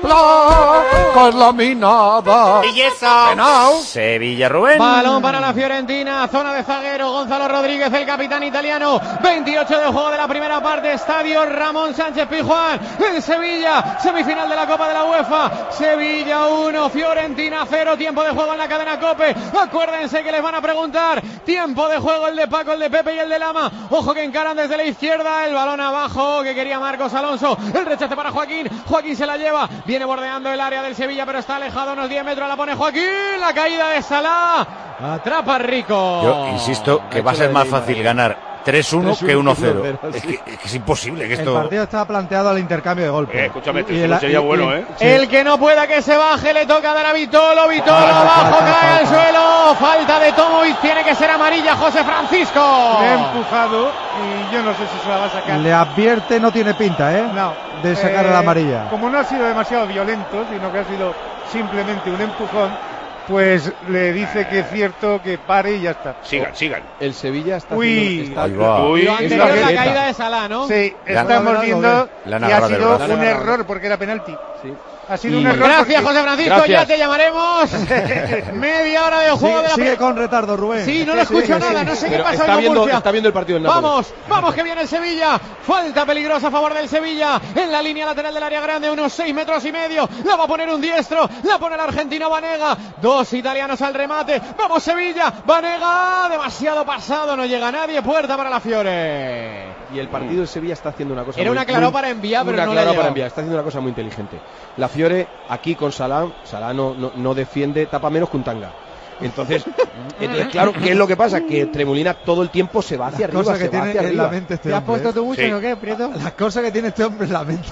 placas laminadas. Belleza. Nauf. Sevilla, Rubén. Balón para la Fiorentina, zona de zaguero, Gonzalo Rodríguez, el capitán italiano. veintiocho de juego de la primera parte, estadio Ramón Sánchez Pizjuán, en Sevilla, semifinal de la Copa de la UEFA. Sevilla uno, Fiorentina cero, tiempo de juego en la cadena COPE. Acuérdense que les van a preguntar, tiempo de juego el de Paco, el de Pepe y el de Lama. Ojo que encaran desde la izquierda, el balón abajo que quería Marcos Alonso. El rechace para Joaquín, Joaquín se la lleva, viene bordeando el área del Sevilla, pero está alejado unos diez metros, la pone Joaquín, la caída de Salah, atrapa a Rico. Yo insisto que va a ser más fácil ganar tres uno que uno cero. Es que, es que es imposible que esto... El partido está planteado al intercambio de golpes. Eh, escúchame, Y eso el- sería y- bueno, y- ¿eh? sí. El que no pueda que se baje, le toca dar a Vitolo, Vitolo Falta, abajo, falta, cae al falta. suelo, falta de Tomovic, tiene que ser amarilla José Francisco. Le ha empujado y yo no sé si se la va a sacar. Le advierte, no tiene pinta, ¿eh? No. De sacar Eh, la amarilla. Como no ha sido demasiado violento, sino que ha sido simplemente un empujón, pues le dice que es cierto, que pare y ya está. Sigan, sigan. El Sevilla está Uy. haciendo... Está, Ahí va. Uy, Lo es anterior una es la grieta. caída de Salah, ¿no? Sí, Le han estamos agarrado viendo Le han y ha agarrado del sido brazo. un error porque era penalti. Sí. Ha sido Y- un error. Gracias porque- José Francisco, Gracias. ya te llamaremos. Media hora de juego Sigue, de la sigue primera. con retardo, Rubén. Sí, no lo Sigue, escucho sigue. nada, no sé qué Pero pasa está con viendo, Murcia. está viendo el partido en Nápoles. Vamos, vamos que viene el Sevilla. Falta peligrosa a favor del Sevilla. En la línea lateral del área grande, unos seis metros y medio. La va a poner un diestro. La pone el argentino Vanega. Dos italianos al remate. Vamos Sevilla. Vanega. Demasiado pasado. No llega nadie. Puerta para la Fiore. Y el partido de Sevilla está haciendo una cosa Era muy, una claró muy- para enviar, pero una no le ha claró llegado. para enviar. Está haciendo una cosa muy inteligente. La Fiore aquí con Salah, Salah no, no, no defiende, tapa menos que un tanga. Entonces, entonces, claro, ¿qué es lo que pasa? Que Tremolina todo el tiempo se va hacia Las arriba, cosas se que va tiene hacia en arriba. la mente este ¿Te has hombre, puesto ¿eh? tu buche Sí. o qué, Prieto? Las cosas que tiene este hombre en la mente.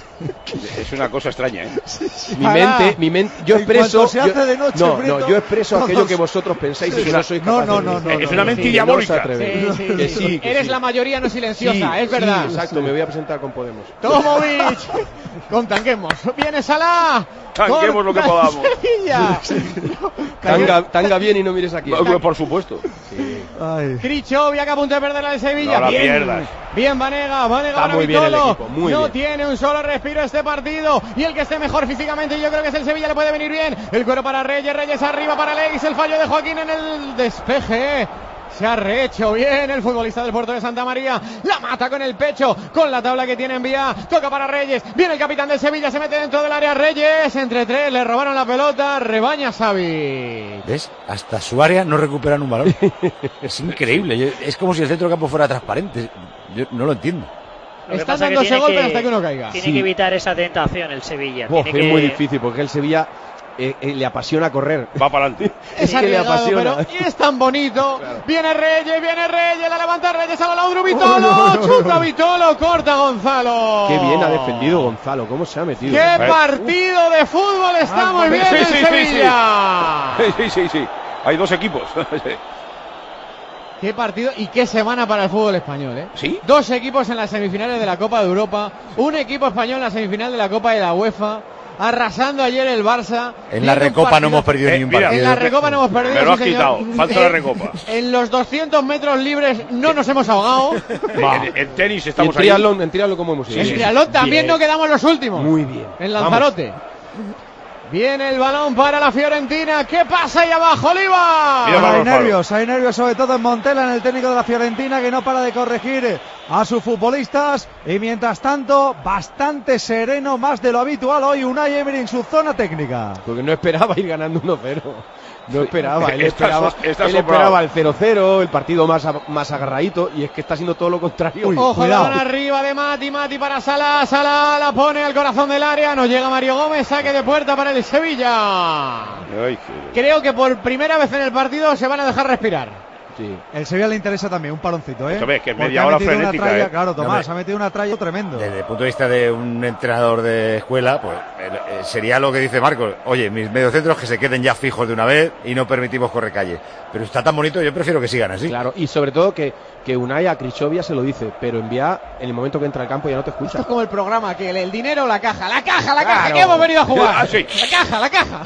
Es una cosa extraña, ¿eh? Mi mente, mi mente, yo En expreso, cuanto se yo- hace de noche, no, Prieto, no, yo expreso todos- aquello que vosotros pensáis y que no sois No, capaces no, de no, decir. no, Es no, una no. mentira Que no os diabólica. atrevéis. Sí, sí, Que sí. sí, que Eres sí. la mayoría no silenciosa, Sí, es verdad. sí, exacto, me voy a presentar con Podemos. Tomovic, con tanquemos. Viene Salah. Tanquemos lo que podamos. Sevilla. Tanga, tanga bien y no mires aquí. Por supuesto. Ay. Krichovia que a punto de perder la de Sevilla. No la bien, pierdas. bien Vanega, Vanega Está para muy bien el Vitolo. equipo, muy no bien. tiene un solo respiro este partido. Y el que esté mejor físicamente, yo creo que es el Sevilla, le puede venir bien. El cuero para Reyes, Reyes arriba para Leis. El fallo de Joaquín en el despeje. Se ha rehecho bien el futbolista del Puerto de Santa María. La mata con el pecho, con la tabla que tiene en vía. Toca para Reyes. Viene el capitán del Sevilla, se mete dentro del área. Reyes, entre tres, le robaron la pelota. Rebaña Xavi. ¿Ves? Hasta su área no recuperan un balón. Es increíble. Yo- es como si el centro del campo fuera transparente. Yo no lo entiendo. Lo que Están pasa es que dándose tiene golpes que- hasta que uno caiga. Tiene Sí. que evitar esa tentación el Sevilla. Uf, Tiene es que- muy difícil porque el Sevilla eh, eh, le apasiona correr. Va para adelante. Es Es que le arriesgado, apasiona. pero y es tan bonito. Viene Reyes, viene Reyes, la levanta Reyes a Laudru, Vitolo, Oh, no, no, chuta no. Vitolo, corta Gonzalo. Qué bien ha defendido Gonzalo, cómo se ha metido. ¡Qué partido de fútbol estamos Ah, viendo sí, en sí, sí, Sevilla! Sí, sí, sí, sí. Hay dos equipos. Qué partido y qué semana para el fútbol español, ¿eh? ¿Sí? Dos equipos en las semifinales de la Copa de Europa, un equipo español en la semifinal de la Copa de la UEFA, arrasando ayer el Barça. En la Viendo un Recopa no partido- hemos perdido Eh, ni un mira, partido. En la Recopa no hemos perdido. Me lo sí, has señor. quitado. Falta la En- Recopa. En los doscientos metros libres no nos hemos ahogado. En, en tenis Y en estamos ahí. triatlón, en triatlón, ¿cómo hemos ido? En triatlón también Bien. no quedamos los últimos. Muy bien. En Vamos. Lanzarote. Viene el balón para la Fiorentina. ¿Qué pasa ahí abajo, Oliva? Hay nervios, hay nervios sobre todo en Montella, en el técnico de la Fiorentina, que no para de corregir a sus futbolistas. Y mientras tanto, bastante sereno, más de lo habitual hoy Unai Emery en su zona técnica. Porque no esperaba ir ganando uno cero. No esperaba, él Está esperaba, so- está él sobrado. esperaba el cero cero, el partido más, a- más agarradito, y es que está haciendo todo lo contrario. Uy, Ojo, cuidado. balón arriba de Mati, Mati para Salah, Salah la pone al corazón del área, nos llega Mario Gómez, saque de puerta para el Sevilla. Ay, qué- Creo que por primera vez en el partido se van a dejar respirar. Sí. El Sevilla le interesa también un paloncito, ¿eh? Esto ves, que es Porque media ha hora metido una frenética, tralla, ¿eh? Claro, Tomás, Hombre. ha metido una tralla tremendo. Desde el punto de vista de un entrenador de escuela, pues eh, eh, sería lo que dice Marcos. Oye, mis mediocentros que se queden ya fijos de una vez y no permitimos correr calle. Pero está tan bonito, yo prefiero que sigan así. Claro, y sobre todo que, que Unai a Krichovia se lo dice, pero envía en el momento que entra al campo ya no te Esto escucha. es como el programa, que el, el dinero o la caja, la caja, la caja, Claro. que hemos venido a jugar. Ah, sí. La caja, la caja.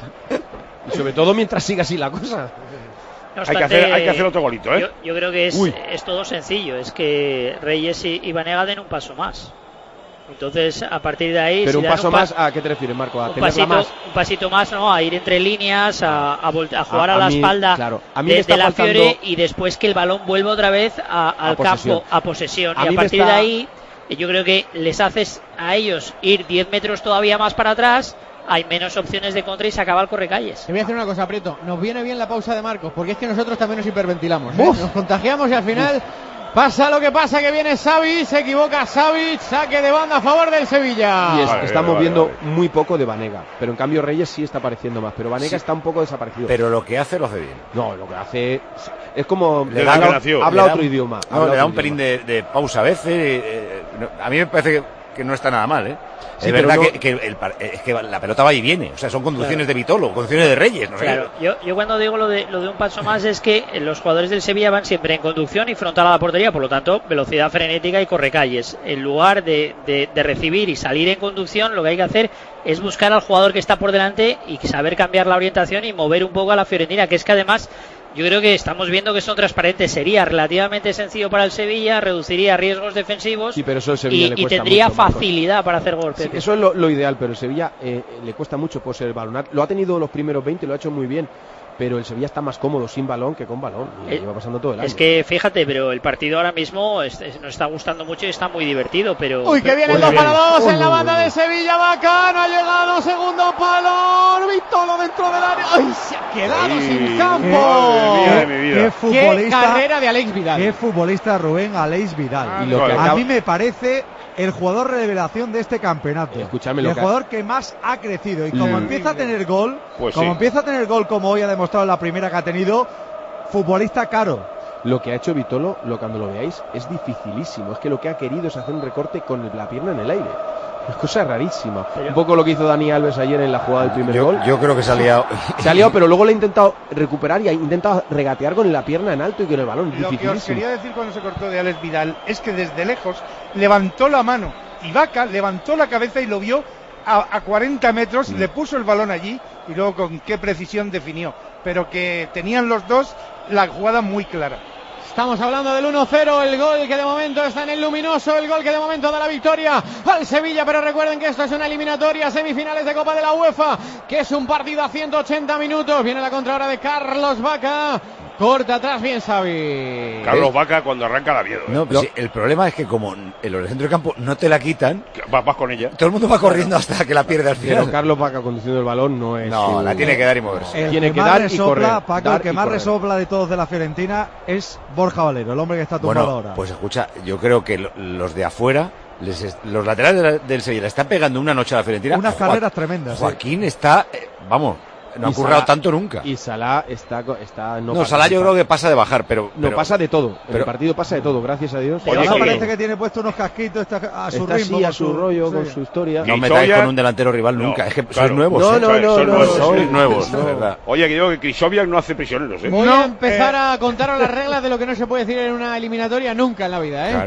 Y sobre todo mientras siga así la cosa. No Hay que obstante, hacer, hay que hacer otro golito, ¿eh? Yo, yo creo que es, Uy. es todo sencillo, es que Reyes y, y Vanega den un paso más. Entonces, a partir de ahí, Pero si un dan paso pa- más, ¿a qué te refieres, Marco? ¿A un tenerla pasito, más? un pasito más, ¿no? A ir entre líneas, a, a, volte- a jugar a, A- a la mí, espalda claro, a mí de, me está de la faltando- Fiore y después que el balón vuelva otra vez a- al posesión. campo, a posesión. A y mí a me partir está- de ahí, yo creo que les haces a ellos ir diez metros todavía más para atrás, hay menos opciones de contra y se acaba el correcalles. Te voy a decir una cosa, Prieto. Nos viene bien la pausa de Marcos, porque es que nosotros también nos hiperventilamos. ¿eh? Uf. Nos contagiamos y al final pasa lo que pasa, que viene Savic, se equivoca Savic, saque de banda a favor del Sevilla. Y es- Vale, estamos vale, viendo vale. muy poco de Vanega, pero en cambio Reyes sí está apareciendo más, pero Vanega Sí. está un poco desaparecido. Pero lo que hace lo hace bien. No, lo que hace es como Desde habla, que nació. habla Le da otro un- idioma. No, habla le da otro un pelín idioma. de, de pausa a veces. eh, eh, no, a mí me parece que, que no está nada mal, ¿eh? Sí, es pero verdad no- que, que el par- es que la pelota va y viene. O sea, son conducciones de Vitolo, conducciones de Reyes. No sé Claro, qué. yo, yo cuando digo lo de, lo de un paso más es que los jugadores del Sevilla van siempre en conducción y frontal a la portería, por lo tanto, velocidad frenética y correcalles. En lugar de, de, de recibir y salir en conducción, lo que hay que hacer es buscar al jugador que está por delante y saber cambiar la orientación y mover un poco a la Fiorentina, que es que además yo creo que estamos viendo que son transparentes. Sería relativamente sencillo para el Sevilla, reduciría riesgos defensivos Sí, pero eso el Sevilla y, le y cuesta tendría mucho, Marcos. facilidad para hacer gol. Sí, Pepe. eso es lo, lo ideal, pero el Sevilla eh, le cuesta mucho poseer el balón. Lo ha tenido los primeros veinte, lo ha hecho muy bien, pero el Sevilla está más cómodo sin balón que con balón. Y Eh, lleva pasando todo el año. Es que fíjate, pero el partido ahora mismo es- es- nos está gustando mucho y está muy divertido, pero... Uy, que viene el Muy dos bien. para dos Uy, en la uy, banda uy. de Sevilla. Bacán, ha llegado segundo palo. Vitolo dentro del área. ¡Ay, se ha quedado Ay, sin madre campo! mía de mi vida. Qué ¡Qué futbolista, carrera de Alex Vidal! qué futbolista Rubén Aleix Vidal. Y lo que A acaba- mí me parece el jugador revelación de este campeonato. Escuchadme, el lo que- jugador que más ha crecido y como Mm. empieza a tener gol, Pues como sí. empieza a tener gol como hoy ha demostrado en la primera que ha tenido, futbolista caro. Lo que ha hecho Vitolo, lo cuando lo veáis, es dificilísimo. Es que lo que ha querido es hacer un recorte con la pierna en el aire. Es cosa rarísima. Un poco lo que hizo Dani Alves ayer en la jugada del primer Yo, gol. yo creo que se ha liado. Se ha liado, pero luego le ha intentado recuperar y ha intentado regatear con la pierna en alto y con el balón. Lo que os Dificilísimo. quería decir cuando se cortó de Alex Vidal es que desde lejos levantó la mano y Vaca levantó la cabeza y lo vio a, a cuarenta metros, Mm. le puso el balón allí y luego con qué precisión definió. Pero que tenían los dos la jugada muy clara. Estamos hablando del uno cero, el gol que de momento está en el luminoso, el gol que de momento da la victoria al Sevilla, pero recuerden que esto es una eliminatoria, semifinales de Copa de la UEFA, que es un partido a ciento ochenta minutos, viene la contrahora de Carlos Vaca, corta atrás bien Xavi. Carlos Vaca cuando arranca da miedo. ¿eh? No, pues sí, el problema es que como en el centro de campo no te la quitan, Que Vas, vas con ella. todo el mundo va corriendo hasta que la pierde al Pero final. Carlos Vaca conduciendo el balón no es. No, su- la tiene que dar y moverse. El Tiene que, que más dar y resopla, correr, Paco, dar el que y más correr. resopla de todos de la Fiorentina es Borja Valero, el hombre que está tumbado Bueno, ahora. pues escucha, yo creo que lo- los de afuera, les es- los laterales de la- del Sevilla le están pegando una noche a la Fiorentina. Unas Joa- carreras tremendas. ¿eh? Joaquín está, eh, vamos, no ha Y currado Salah- tanto nunca. Y Salah está, co- está no, No, pasa, Salah yo no creo que pasa de bajar, pero... No pero- pasa de todo. En pero- el partido pasa de todo, gracias a Dios. Pero Oye, Borja que- parece que tiene puesto unos casquitos está a su está ritmo. así a con su rollo, sí. con su historia. No Y metáis Soya- con un delantero rival No, nunca, es que claro. sois nuevos. No, ¿eh? no, Son- no, son no, nuevos, no, sois sí. nuevos, Sí. de verdad. Oye, que digo que Krychowiak no hace prisioneros, ¿eh? Voy No, a empezar eh, a contaros las reglas de lo que no se puede decir en una eliminatoria nunca en la vida, ¿eh? Claro.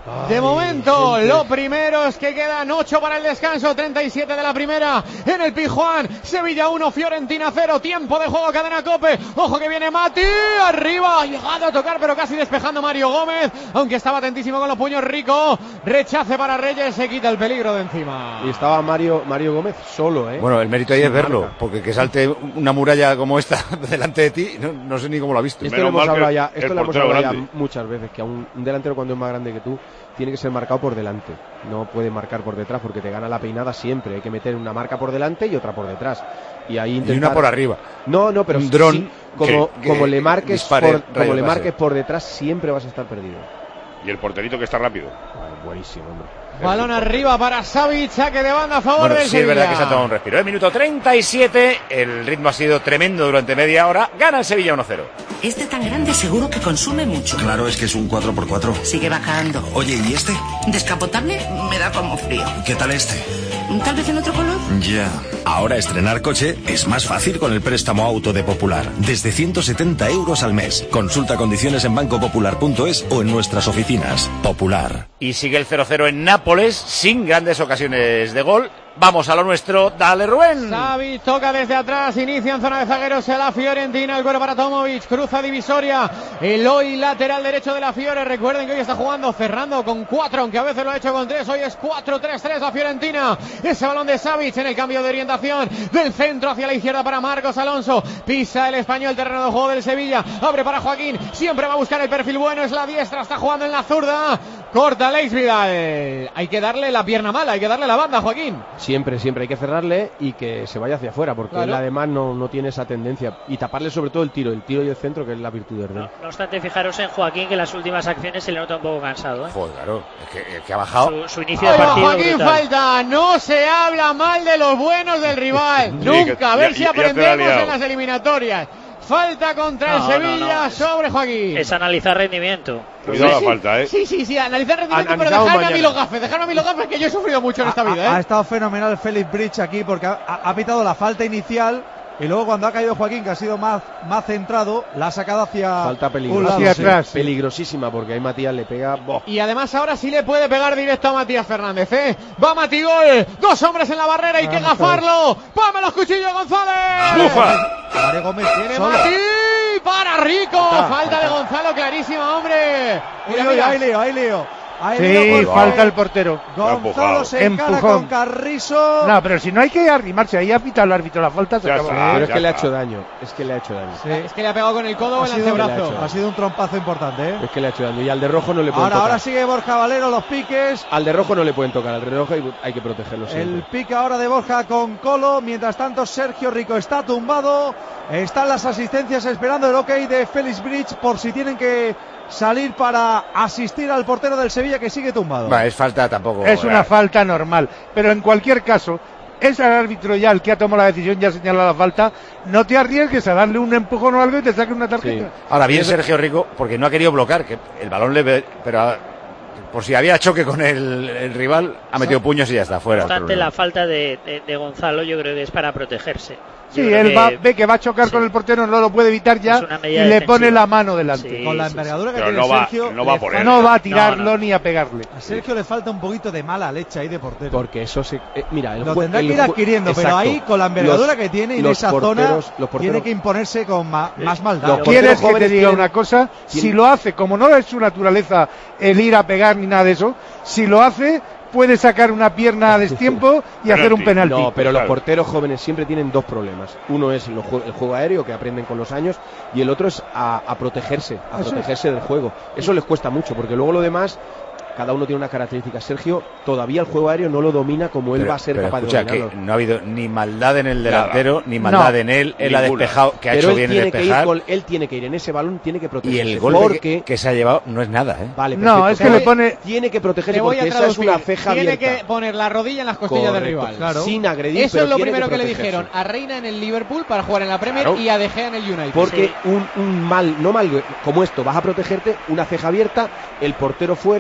De momento, lo primero es que quedan ocho para el descanso, treinta y siete de la primera en el Pizjuán. Sevilla uno, Fiorentina cero, tiempo de juego, cadena COPE. Ojo que viene Mati, arriba, ha llegado a tocar, pero casi despejando Mario Gómez, aunque estaba atentísimo con los puños Rico. Rechace para Reyes, se quita el peligro de encima. Y estaba Mario, Mario Gómez solo, ¿eh? Bueno, el mérito ahí Sin es verlo, marca. porque que salte una muralla como esta delante de ti, no, no sé ni cómo lo ha visto. Esto lo hemos hablado ya, esto el lo hemos portero hablado ya grande. muchas veces, que a un, un delantero cuando es más grande que tú tiene que ser marcado por delante, no puede marcar por detrás porque te gana la peinada siempre, hay que meter una marca por delante y otra por detrás. Y ahí intentar... Y una por arriba. No, no, pero un dron sí, como, que, como que le marques dispare por, como rayos le láser. marques por detrás siempre vas a estar perdido. Y el porterito que está rápido. Bueno, buenísimo, hombre. Balón arriba para Savic, saque de banda a favor Bueno, del sí, Sevilla. es verdad que se ha tomado un respiro. ¿eh? Minuto treinta y siete, el ritmo ha sido tremendo durante media hora. Gana el Sevilla uno cero. Este tan grande seguro que consume mucho. Claro, es que es un cuatro por cuatro. Sigue bajando. Oye, ¿y este? Descapotable me da como frío. ¿Qué tal este? Tal vez en otro color. Ya. Ahora estrenar coche es más fácil con el préstamo auto de Popular. Desde ciento setenta euros al mes. Consulta condiciones en banco popular punto es o en nuestras oficinas. Popular. Y sigue el cero cero en Nápoles, sin grandes ocasiones de gol. Vamos a lo nuestro, dale Rubén. Savic toca desde atrás, inicia en zona de zagueros a la Fiorentina, el cuero para Tomovic, cruza divisoria, el hoy lateral derecho de la Fiore. Recuerden que hoy está jugando cerrando con cuatro, aunque a veces lo ha hecho con tres. Hoy es cuatro tres tres la Fiorentina. Ese balón de Savic en el cambio de orientación del centro hacia la izquierda para Marcos Alonso. Pisa el español el terreno de juego del Sevilla, abre para Joaquín, siempre va a buscar el perfil bueno, es la diestra, está jugando en la zurda. Corta Leix Vidal. Hay que darle la pierna mala, hay que darle la banda, Joaquín. Siempre, siempre hay que cerrarle y que se vaya hacia afuera, porque Claro. él además no, no tiene esa tendencia. Y taparle sobre todo el tiro, el tiro y el centro, que es la virtud de Erdem. No obstante, fijaros en Joaquín, que en las últimas acciones se le nota un poco cansado, ¿eh? Joder, claro, es que, es que ha bajado. Su, su inicio de Ahí va partido Joaquín, brutal. falta. No se habla mal de los buenos del rival. Sí, Nunca. que A ver ya- si ya te la ha aprendemos liado. en las eliminatorias. Falta contra No, el Sevilla no, no, es- sobre Joaquín. Es analizar rendimiento. Cuidado la sí, falta, ¿eh? Sí, sí, sí, analizar rendimiento, An- pero analizamos dejarme a mí mañana. los gafes, dejarme a mí los gafes, que yo he sufrido mucho en esta Ha- vida, ha, ¿eh? estado fenomenal Félix Bridge aquí porque ha, ha- ha pitado la falta inicial y luego cuando ha caído Joaquín, que ha sido más, más centrado, la ha sacado hacia Falta un peligrosa, lado. Hacia Sí. atrás. peligrosísima, porque ahí Matías le pega. ¡boh! Y además ahora sí le puede pegar directo a Matías Fernández, ¿eh? Va Matigol, dos hombres en la barrera, hay que Vamos, gafarlo. ¡Pame los cuchillos, González! ¡Bufa! Mario Gómez Tiene solo. Mati, para Rico, Falta, falta de falta. Gonzalo, clarísima, hombre. Uy, Mira, uy, mira. ahí lío, ahí lío. Ahí lío Sí, porque falta el portero. Gonzalo empujado. se encara Empujón. con Carrizo. No, pero si no hay que arrimarse, ahí ha pitado el árbitro la falta, se Ya acabó. está. Pero es ya que le ha está. hecho daño, es que le ha hecho daño. Sí. Es que le ha pegado con el codo o Ha el sido, antebrazo. ha sido un trompazo importante, ¿eh? Es que le ha hecho daño. Y al de rojo no le pueden Ahora, tocar. ahora sigue Borja Valero, los piques. Al de rojo no le pueden tocar, al de rojo hay, hay que protegerlo siempre. El pique ahora de Borja con Colo. Mientras tanto, Sergio Rico está tumbado. Están las asistencias esperando el ok de Félix Bridge por si tienen que salir para asistir al portero del Sevilla que sigue tumbado. Va, es falta tampoco. Es una eh, falta normal, pero en cualquier caso es el árbitro ya el que ha tomado la decisión, ya señala la falta. No te arriesgues a darle un empujón o algo y te saque una tarjeta. Sí. Ahora bien Sergio Rico, porque no ha querido bloquear, que el balón le ve, pero ah, por si había choque con el, el rival, ha metido puños y ya está No fuera. obstante, la falta de, de, de Gonzalo yo creo que es para protegerse. Yo Sí, creo él que- va, ve que va a chocar sí. con el portero, no lo puede evitar ya Es una y medida le defensiva. pone la mano delante. Sí, Con la sí, envergadura que Pero tiene no va- Sergio, no va a le por falta- él. No va a tirarlo No, no. ni a pegarle. a Sergio le falta un poquito de mala leche ahí de portero. Porque eso se. eh, mira, el Lo jue- tendrá el que ir jue- adquiriendo, pero Exacto. ahí con la envergadura Los- que tiene y en los esa porteros- zona los porteros- tiene que imponerse con ma- más maldad. Los ¿Quieres porteros que te jóvenes diga tienen- una cosa? Si tienen- lo hace, como no es su naturaleza el ir a pegar ni nada de eso, si lo hace, puede sacar una pierna a destiempo y hacer un penalti. No, pero los Claro. porteros jóvenes siempre tienen dos problemas. Uno es lo jue- el juego aéreo, que aprenden con los años, y el otro es a, a protegerse, a Eso protegerse del juego. Eso les cuesta mucho, porque luego lo demás, cada uno tiene una característica. Sergio todavía el juego aéreo no lo domina como él Pero- va a ser pero capaz escucha, de que dominarlo. no ha habido ni maldad en el Nada. delantero, ni maldad No. en él. Él ha Ninguna. despejado, que ha Pero hecho él bien el tiene, que ir despejar. con- él tiene que ir en ese balón, tiene que Y protegerse. el golpe porque, que, que se ha llevado no es nada, ¿eh? Vale, No, perfecto, es que pero le pone- tiene que protegerse Te voy porque a esa es traducir. una ceja Tiene abierta. que poner la rodilla en las costillas del Correcto, rival. claro. Sin agredir, Eso pero es lo tiene primero que, le protegerse. dijeron a Reina en el Liverpool para jugar en la Premier Claro. y a De Gea en el United. Porque Sí. un, un mal, no mal, como esto, vas a protegerte, una ceja abierta, el portero fuera, te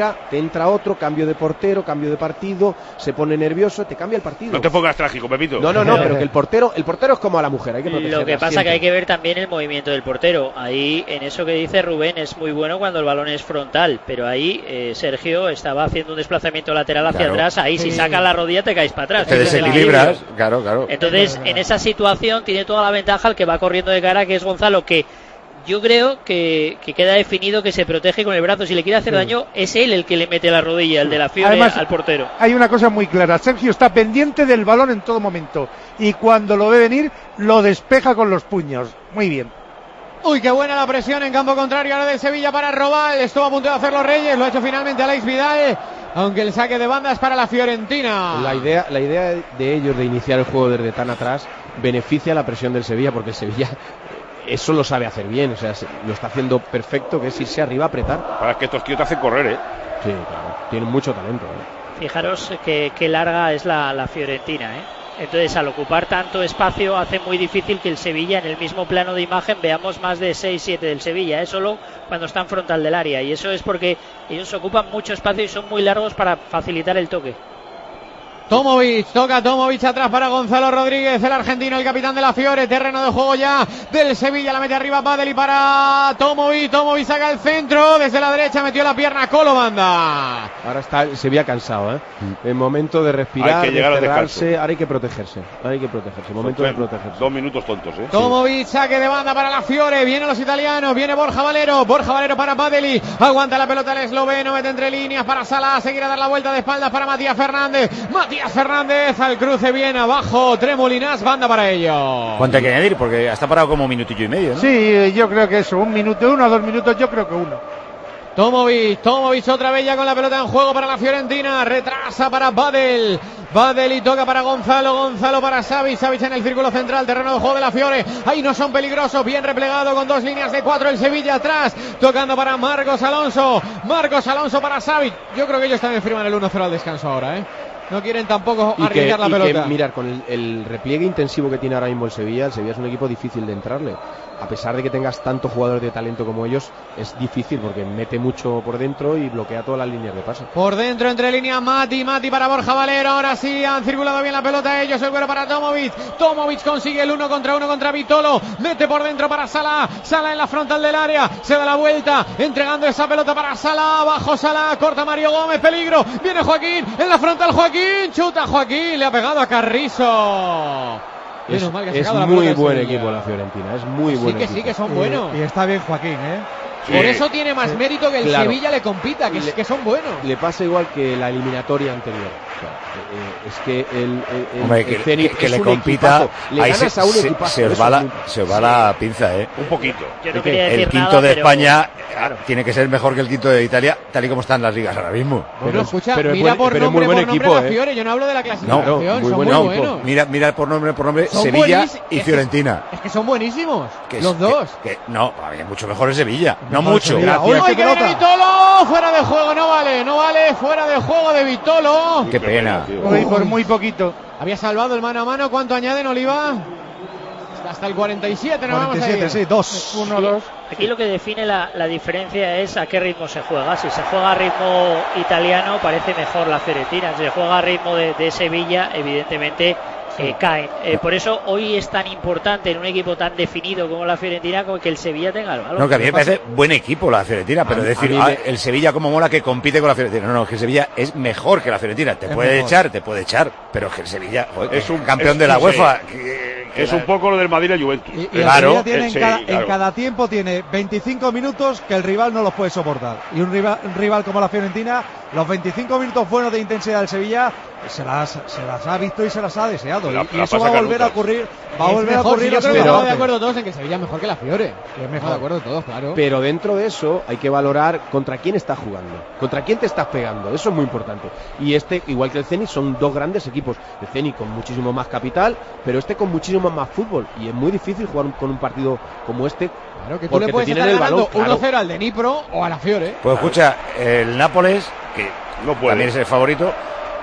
entra otro, cambio de portero, cambio de partido, se pone nervioso, te cambia el partido. No te pongas trágico, Pepito. No, no, no, pero que el portero, el portero es como a la mujer, hay que protegerla. Lo que pasa siempre. que hay que ver también el movimiento del portero. Ahí, en eso que dice Rubén, es muy bueno cuando el balón es frontal, pero ahí eh, Sergio estaba haciendo un desplazamiento lateral hacia Claro. atrás, ahí Sí. si saca la rodilla te caes para atrás. Te desequilibras, claro, claro. Entonces, en esa situación tiene toda la ventaja el que va corriendo de cara, que es Gonzalo, que yo creo que, que queda definido que se protege con el brazo. Si le quiere hacer Sí. daño, es él el que le mete la rodilla, el de la Fiore, Además, al portero. Hay una cosa muy clara, Sergio está pendiente del balón en todo momento y cuando lo ve venir lo despeja con los puños. Muy bien. Uy, qué buena la presión en campo contrario ahora del Sevilla para Robal. Estuvo a punto de hacerlo Reyes, lo ha hecho finalmente Alex Vidal, aunque el saque de banda es para la Fiorentina. La idea, la idea de ellos de iniciar el juego desde tan atrás beneficia la presión del Sevilla, porque el Sevilla eso lo sabe hacer bien, o sea, lo está haciendo perfecto, que es irse arriba a apretar. Para que estos tíos te hacen correr, ¿eh? Sí, claro, tienen mucho talento, ¿eh? Fijaros que, que larga es la, la Fiorentina, ¿eh? Entonces, al ocupar tanto espacio, hace muy difícil que el Sevilla, en el mismo plano de imagen, veamos más de seis siete del Sevilla, ¿eh? Solo cuando están frontal del área. Y eso es porque ellos ocupan mucho espacio y son muy largos para facilitar el toque. Tomovic, toca Tomovic atrás para Gonzalo Rodríguez, el argentino, el capitán de la Fiore, terreno de juego ya del Sevilla, la mete arriba Badeli para Tomovic, Tomovic saca el centro, desde la derecha metió la pierna Colo Banda. Ahora está el Sevilla cansado, ¿eh? En momento de respirar, Hay que llegar de al cerrarse, descanso. ahora hay que protegerse, ahora hay que protegerse, momento de protegerse. Dos minutos tontos, ¿eh? Tomovic, saque de banda para la Fiore, vienen los italianos, viene Borja Valero, Borja Valero para Badeli, aguanta la pelota el esloveno, mete entre líneas para Salah, seguirá a dar la vuelta de espaldas para Matías Fernández, Matías Fernández al cruce bien abajo, Tremolinas, banda para ellos. ¿Cuánto hay que añadir? Porque está parado como un minutillo y medio, ¿no? Sí, yo creo que eso, un minuto, uno, dos minutos, yo creo que uno. Tomovic, Tomovic otra vez ya con la pelota en juego para la Fiorentina, retrasa para Badel, Badel y toca para Gonzalo, Gonzalo para Savic, Savic en el círculo central, terreno de juego de la Fiore, ahí no son peligrosos, bien replegado con dos líneas de cuatro el Sevilla atrás, tocando para Marcos Alonso, Marcos Alonso para Savic, yo creo que ellos también firman el uno cero al descanso ahora, ¿eh? No quieren tampoco Y que, arriesgar la y pelota. que, mirar, con el, el repliegue intensivo que tiene ahora mismo el Sevilla, el Sevilla es un equipo difícil de entrarle. A pesar de que tengas tantos jugadores de talento como ellos, es difícil porque mete mucho por dentro y bloquea todas las líneas de pase. Por dentro, entre líneas, Mati, Mati para Borja Valero. Ahora sí, han circulado bien la pelota ellos. El cuero para Tomovic. Tomovic consigue el uno contra uno contra Vitolo. Mete por dentro para Salah. Salah en la frontal del área. Se da la vuelta, entregando esa pelota para Salah. Abajo Salah, corta Mario Gómez. Peligro. Viene Joaquín. En la frontal Joaquín. Chuta Joaquín. Le ha pegado a Carrizo. Es, Menos mal que ha es sacado la muy pelota buen del Sevilla. equipo la Fiorentina, es muy Sí buen que equipo. sí, que son buenos. Y, y está bien Joaquín, ¿eh? Sí. Por eso tiene más Sí. mérito que el Claro. Sevilla le compita, que, Le- que son buenos. Le pasa igual que la eliminatoria anterior. O sea, eh, es que el, el, el- Hombre, el que, Zenit que- que es le un compita, equipazo. Le ahí ganas se, a un se- equipazo, se os eso va es la, muy- se os va la pinza, ¿eh? Un poquito. Yo no quería El decir quinto nada, de pero- España tiene que ser mejor que el quinto de Italia, tal y como están las ligas ahora mismo. Bueno, Pero- escucha, pero es mira buen- por pero es nombre, muy buen por nombre equipo, la ¿eh? Fiore. Yo no hablo de la No, clasificación, muy son buen muy equipo. buenos. Mira, mira por nombre, por nombre, Son Sevilla buenísimos. y Es que- Fiorentina. Es que son buenísimos, Que es- los dos. que- que- no, a ver, mucho mejor es Sevilla, no Mejor mucho. Sevilla. ¡Uy, Gracias, que qué viene pelota. Vitolo! Fuera de juego, no vale, no vale, fuera de juego de Vitolo. Qué pena. tío. Uy, por muy poquito. Había salvado el mano a mano, ¿cuánto añaden, Oliva? Hasta el cuarenta y siete, no vamos a cuarenta y ir. siete, sí, dos. Uno, dos. Aquí lo que define la, la diferencia es a qué ritmo se juega. Si se juega a ritmo italiano, parece mejor la Fiorentina. Si se juega a ritmo de, de Sevilla, evidentemente eh, caen. Eh, por eso hoy es tan importante en un equipo tan definido como la Fiorentina como que el Sevilla tenga el balón. No, que a mí me parece buen equipo la Fiorentina, pero A mí- decir, a mí ah, me- el Sevilla como mola que compite con la Fiorentina. No, no, que el Sevilla es mejor que la Fiorentina. Te Es puede mejor. echar, te puede echar, pero que el Sevilla joder, Es es un- un campeón es- de la sí, UEFA. sí. que- que Es la- un poco lo del Madrid y la Juventus. Y, y el Claro, Sevilla tiene eh, en, sí, cada, claro. en cada tiempo tiene veinticinco minutos que el rival no los puede soportar. Y un rival, un rival como la Fiorentina, los veinticinco minutos buenos de intensidad del Sevilla, se las, se las ha visto y se las ha deseado. La- y y la eso pasa va a volver a canutas. ocurrir. Va a Es volver a mejor, ocurrir sí, yo la creo que segunda estamos de parte. acuerdo todos en que Sevilla es mejor que la Fiore. Es Estamos mejor. de acuerdo todos, claro. Pero dentro de eso hay que valorar contra quién estás jugando, contra quién te estás pegando, eso es muy importante. Y este, igual que el Zenit, son dos grandes equipos. El Zenit con muchísimo más capital, pero este con muchísimo más fútbol. Y es muy difícil jugar un- con un partido como este. Claro, que tú porque le te puedes tienen estar el ganando balón, claro. uno cero al de Nipro o a la Fiore. Pues escucha, el Nápoles, que No puede. también es el favorito,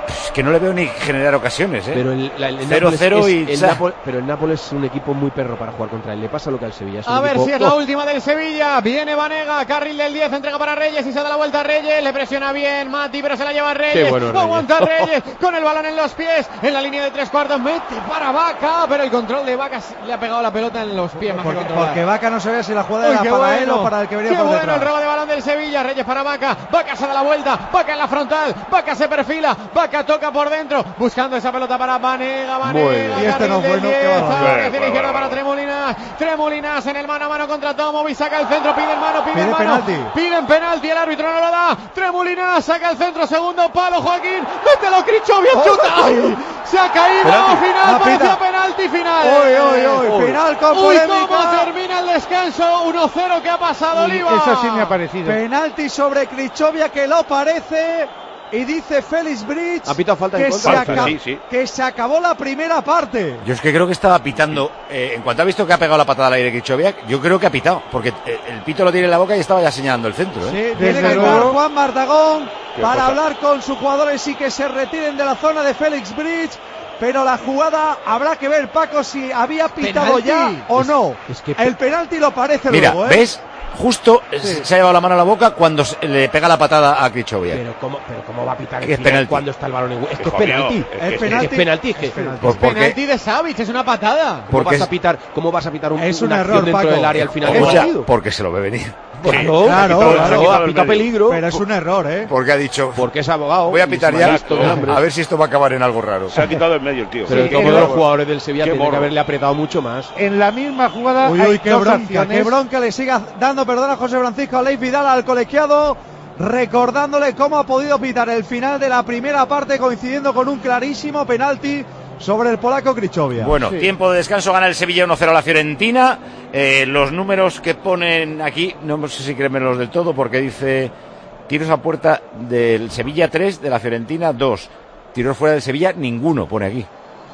Es que no le veo ni generar ocasiones, ¿eh? Pero el, la, el cero cero y el Nápoles, pero el Nápoles es un equipo muy perro para jugar contra él. Le pasa lo que al Sevilla. Es un a ver equipo... si es la última del Sevilla. Viene Vanega, carril del diez, entrega para Reyes y se da la vuelta a Reyes. Le presiona bien Mati, pero se la lleva Reyes. Qué bueno, Reyes. Aguanta Reyes con el balón en los pies. En la línea de tres cuartos mete para Vaca, pero el control de Vaca le ha pegado la pelota en los pies. Más porque, que controlar. porque Vaca no se ve si la jugada Uy, era qué para bueno, él o para el que venía qué por bueno detrás. el robo de balón del Sevilla. Reyes para Vaca. Vaca se da la vuelta. Vaca en la frontal. Vaca se perfila. Vaca toca por dentro. Buscando esa pelota para Vanega. Vanega. Y este no es bueno. Qué barbaridad. Hacia la izquierda para Tremolinas. Tremolinas en el mano a mano contra Tomovic. Saca el centro. Pide el mano. Pide, Pide el mano. penalti. Piden penalti. El árbitro no lo da. Tremolinas saca el centro. Segundo palo. Joaquín. Mételo, Krichovia. Chuta. ¡Ay! Se ha caído. Penalti. Final. La Parecía pita. penalti final. Uy, uy, uy. Final con Uy, polémica. cómo termina el descanso. uno cero que ha pasado Oliva. Eso sí me ha parecido. Penalti sobre Krichovia que lo parece. Y dice Félix Bridge Ha pitado falta en que, contra. se Falta, aca- sí, sí. que se acabó la primera parte. Yo es que creo que estaba pitando, eh, en cuanto ha visto que ha pegado la patada al aire Krichovia, yo creo que ha pitado, porque eh, el pito lo tiene en la boca y estaba ya señalando el centro, ¿eh? Sí, tiene Desde que luego. entrar Juan Martagón Qué para cosa. hablar con sus jugadores y que se retiren de la zona de Félix Bridge. Pero la jugada habrá que ver, Paco, si había pitado Penalti. ya o Es- no. es que- El penalti lo parece Mira, luego, ¿eh? ¿ves? Justo eh, Sí. se ha llevado la mano a la boca cuando se- le pega la patada a Krichovia. Pero cómo, pero cómo va a pitar el Que es final penalti. cuando está el balón en... Es que es Obvio, penalti. es Es que- penalti. Es penalti. Es que... Es penalti. Pues porque- Penalti de Savic, es una patada. ¿Cómo Porque vas a es- pitar, cómo vas a pitar un, Es un una error, acción dentro Paco. del área al final del O sea, partido? porque se lo ve venir. Claro, Claro, claro, claro. claro, ha pitado peligro. Pero es un error, ¿eh? Porque ha dicho, Porque es abogado. voy a y pitar se ya, me ha visto de hambre. a ver si esto va a acabar en algo raro. Se ha quitado en medio el tío. Pero Sí, todos qué los morro. jugadores del Sevilla Qué tienen que morro. haberle apretado mucho más. En la misma jugada Uy, hay uy, qué dos bronca, acciones. qué bronca le siga dando, perdona, José Francisco Aleix Vidal al colegiado, recordándole cómo ha podido pitar el final de la primera parte, coincidiendo con un clarísimo penalti sobre el polaco Krichovia. Bueno, Sí. tiempo de descanso, gana el Sevilla uno cero a la Fiorentina. Eh, los números que ponen aquí, no sé si créemelos del todo, porque dice tiros a puerta del Sevilla tres, de la Fiorentina dos. Tiros fuera del Sevilla, ninguno pone aquí.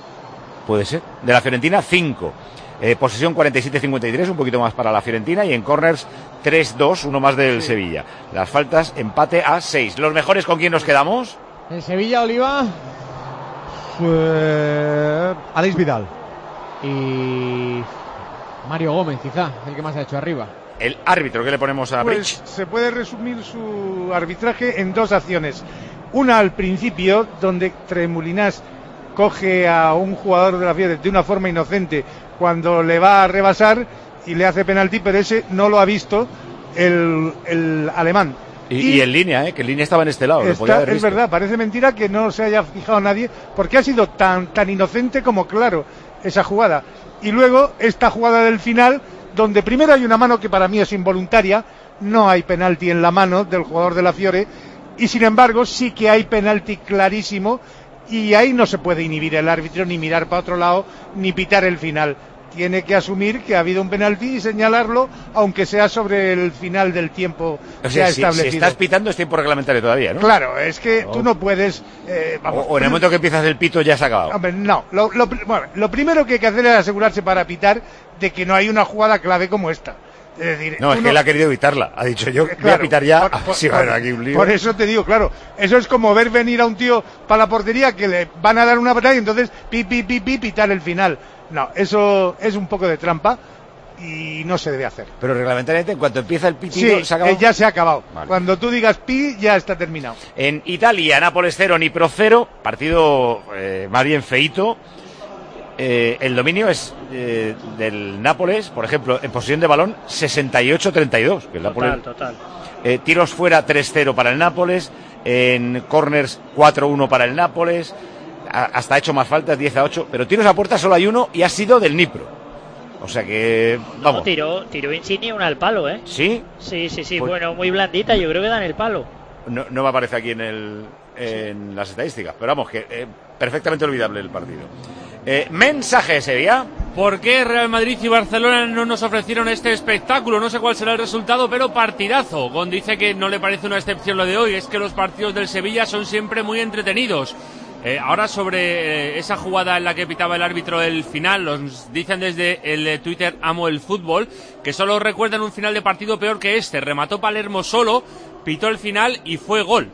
Puede ser. De la Fiorentina, cinco. Eh, posesión cuarenta y siete cincuenta y tres, un poquito más para la Fiorentina. Y en corners, tres dos, uno más del Sevilla. Las faltas, empate a seis. ¿Los mejores con quién nos quedamos? En Sevilla, Oliva. Eh, Aleix Vidal. Y Mario Gómez, quizá, el que más ha hecho arriba. El árbitro, ¿qué le ponemos a Pues Bridge? se puede resumir su arbitraje en dos acciones. Una al principio, donde Tremolinas coge a un jugador de la Fiore de una forma inocente cuando le va a rebasar y le hace penalti, pero ese no lo ha visto el, el alemán. Y, y en línea, ¿eh? Que en línea estaba en este lado. lo Está- podía haber es visto. verdad, parece mentira que no se haya fijado nadie, porque ha sido tan, tan inocente como claro esa jugada. Y luego esta jugada del final, donde primero hay una mano que para mí es involuntaria, no hay penalti en la mano del jugador de la Fiore, y sin embargo sí que hay penalti clarísimo, y ahí no se puede inhibir el árbitro, ni mirar para otro lado, ni pitar el final. Tiene que asumir que ha habido un penalti y señalarlo, aunque sea sobre el final del tiempo O que sea, ha si, si establecido. estás pitando es tiempo reglamentario todavía, ¿no? Claro, es que tú no puedes... eh, O, vamos, o en el momento que empiezas el pito ya se ha acabado. Hombre, no, lo, lo pri- bueno, lo primero que hay que hacer es asegurarse para pitar de que no hay una jugada clave como esta. Es decir, No, es tú que él ha querido evitarla. Ha dicho yo, voy a Claro, pitar ya. por- a ver por- si va a haber por- aquí un lío. Por eso te digo, claro, eso es como ver venir a un tío para la portería que le van a dar una patada y entonces pi, pi, pi, pi, pitar el final. No, eso es un poco de trampa y no se debe hacer. Pero reglamentariamente, en cuanto empieza el pitido, Sí, se ha acabado. eh, ya se ha acabado. Vale. Cuando tú digas pi, ya está terminado. En Italia, Nápoles cero, Nipro cero. Partido eh, más bien feíto. Eh, el dominio es eh, del Nápoles, por ejemplo, en posesión de balón sesenta y ocho treinta y dos. Que el Total, Nápoles, total. eh, tiros fuera tres cero para el Nápoles. En corners cuatro uno para el Nápoles. A- hasta ha hecho más faltas, diez a ocho. Pero tiros a puerta solo hay uno y ha sido del Nipro. O sea que, vamos. No, tiró, tiró Insigne una al palo, ¿eh? ¿Sí? Sí, sí, sí. Pues- Bueno, muy blandita. Yo creo que dan el palo. No, no me aparece aquí en el en las estadísticas, pero vamos, que eh, perfectamente olvidable el partido. Eh, mensaje sería. ¿Por qué Real Madrid y Barcelona no nos ofrecieron este espectáculo? No sé cuál será el resultado, pero partidazo. Gon dice que no le parece una excepción lo de hoy, es que los partidos del Sevilla son siempre muy entretenidos. Eh, ahora sobre eh, esa jugada en la que pitaba el árbitro el final, nos dicen desde el eh, Twitter Amo el Fútbol, que solo recuerdan un final de partido peor que este. Remató Palermo solo, pitó el final y fue gol.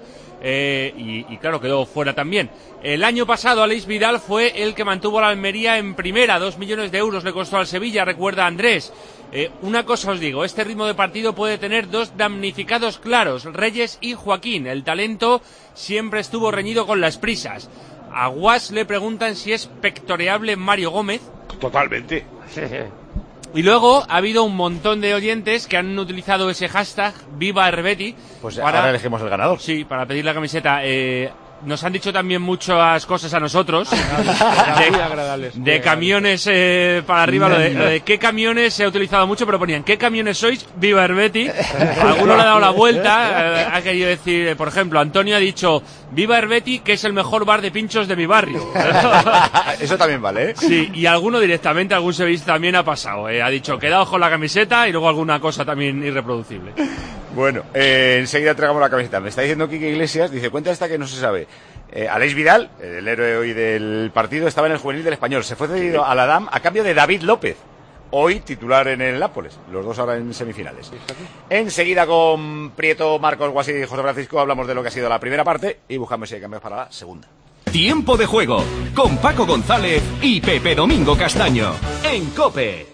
eh, y, y claro, quedó fuera también. El año pasado Aleix Vidal fue el que mantuvo a la Almería en primera, dos millones de euros le costó al Sevilla, recuerda Andrés. Eh, una cosa os digo, este ritmo de partido puede tener dos damnificados claros, Reyes y Joaquín. El talento siempre estuvo reñido con las prisas. A Guas le preguntan si es pectoreable Mario Gómez. Totalmente. Y luego ha habido un montón de oyentes que han utilizado ese hashtag Viva Herbeti. Pues para, ahora elegimos el ganador. Sí, para pedir la camiseta. Eh, nos han dicho también muchas cosas a nosotros. de, de camiones eh, para arriba. Lo de, lo de qué camiones se ha utilizado mucho, pero ponían ¿qué camiones sois? Viva Herbeti. Alguno le ha dado la vuelta. Eh, ha querido decir, eh, por ejemplo, Antonio ha dicho Viva Herbeti, que es el mejor bar de pinchos de mi barrio. Eso también vale, ¿eh? Sí, y alguno directamente, algún sevillista también ha pasado. Eh, ha dicho quedaos con la camiseta y luego alguna cosa también irreproducible. Bueno, eh, enseguida entregamos la camiseta. Me está diciendo Quique Iglesias, dice, cuenta esta que no se sabe. Eh, Aleix Vidal, el héroe hoy del partido, estaba en el juvenil del Español. Se fue cedido a la D A M a cambio de David López, hoy titular en el Nápoles. Los dos ahora en semifinales. Enseguida con Prieto, Marcos, Guasi y José Francisco hablamos de lo que ha sido la primera parte y buscamos si hay cambios para la segunda. Tiempo de juego con Paco González y Pepe Domingo Castaño en COPE.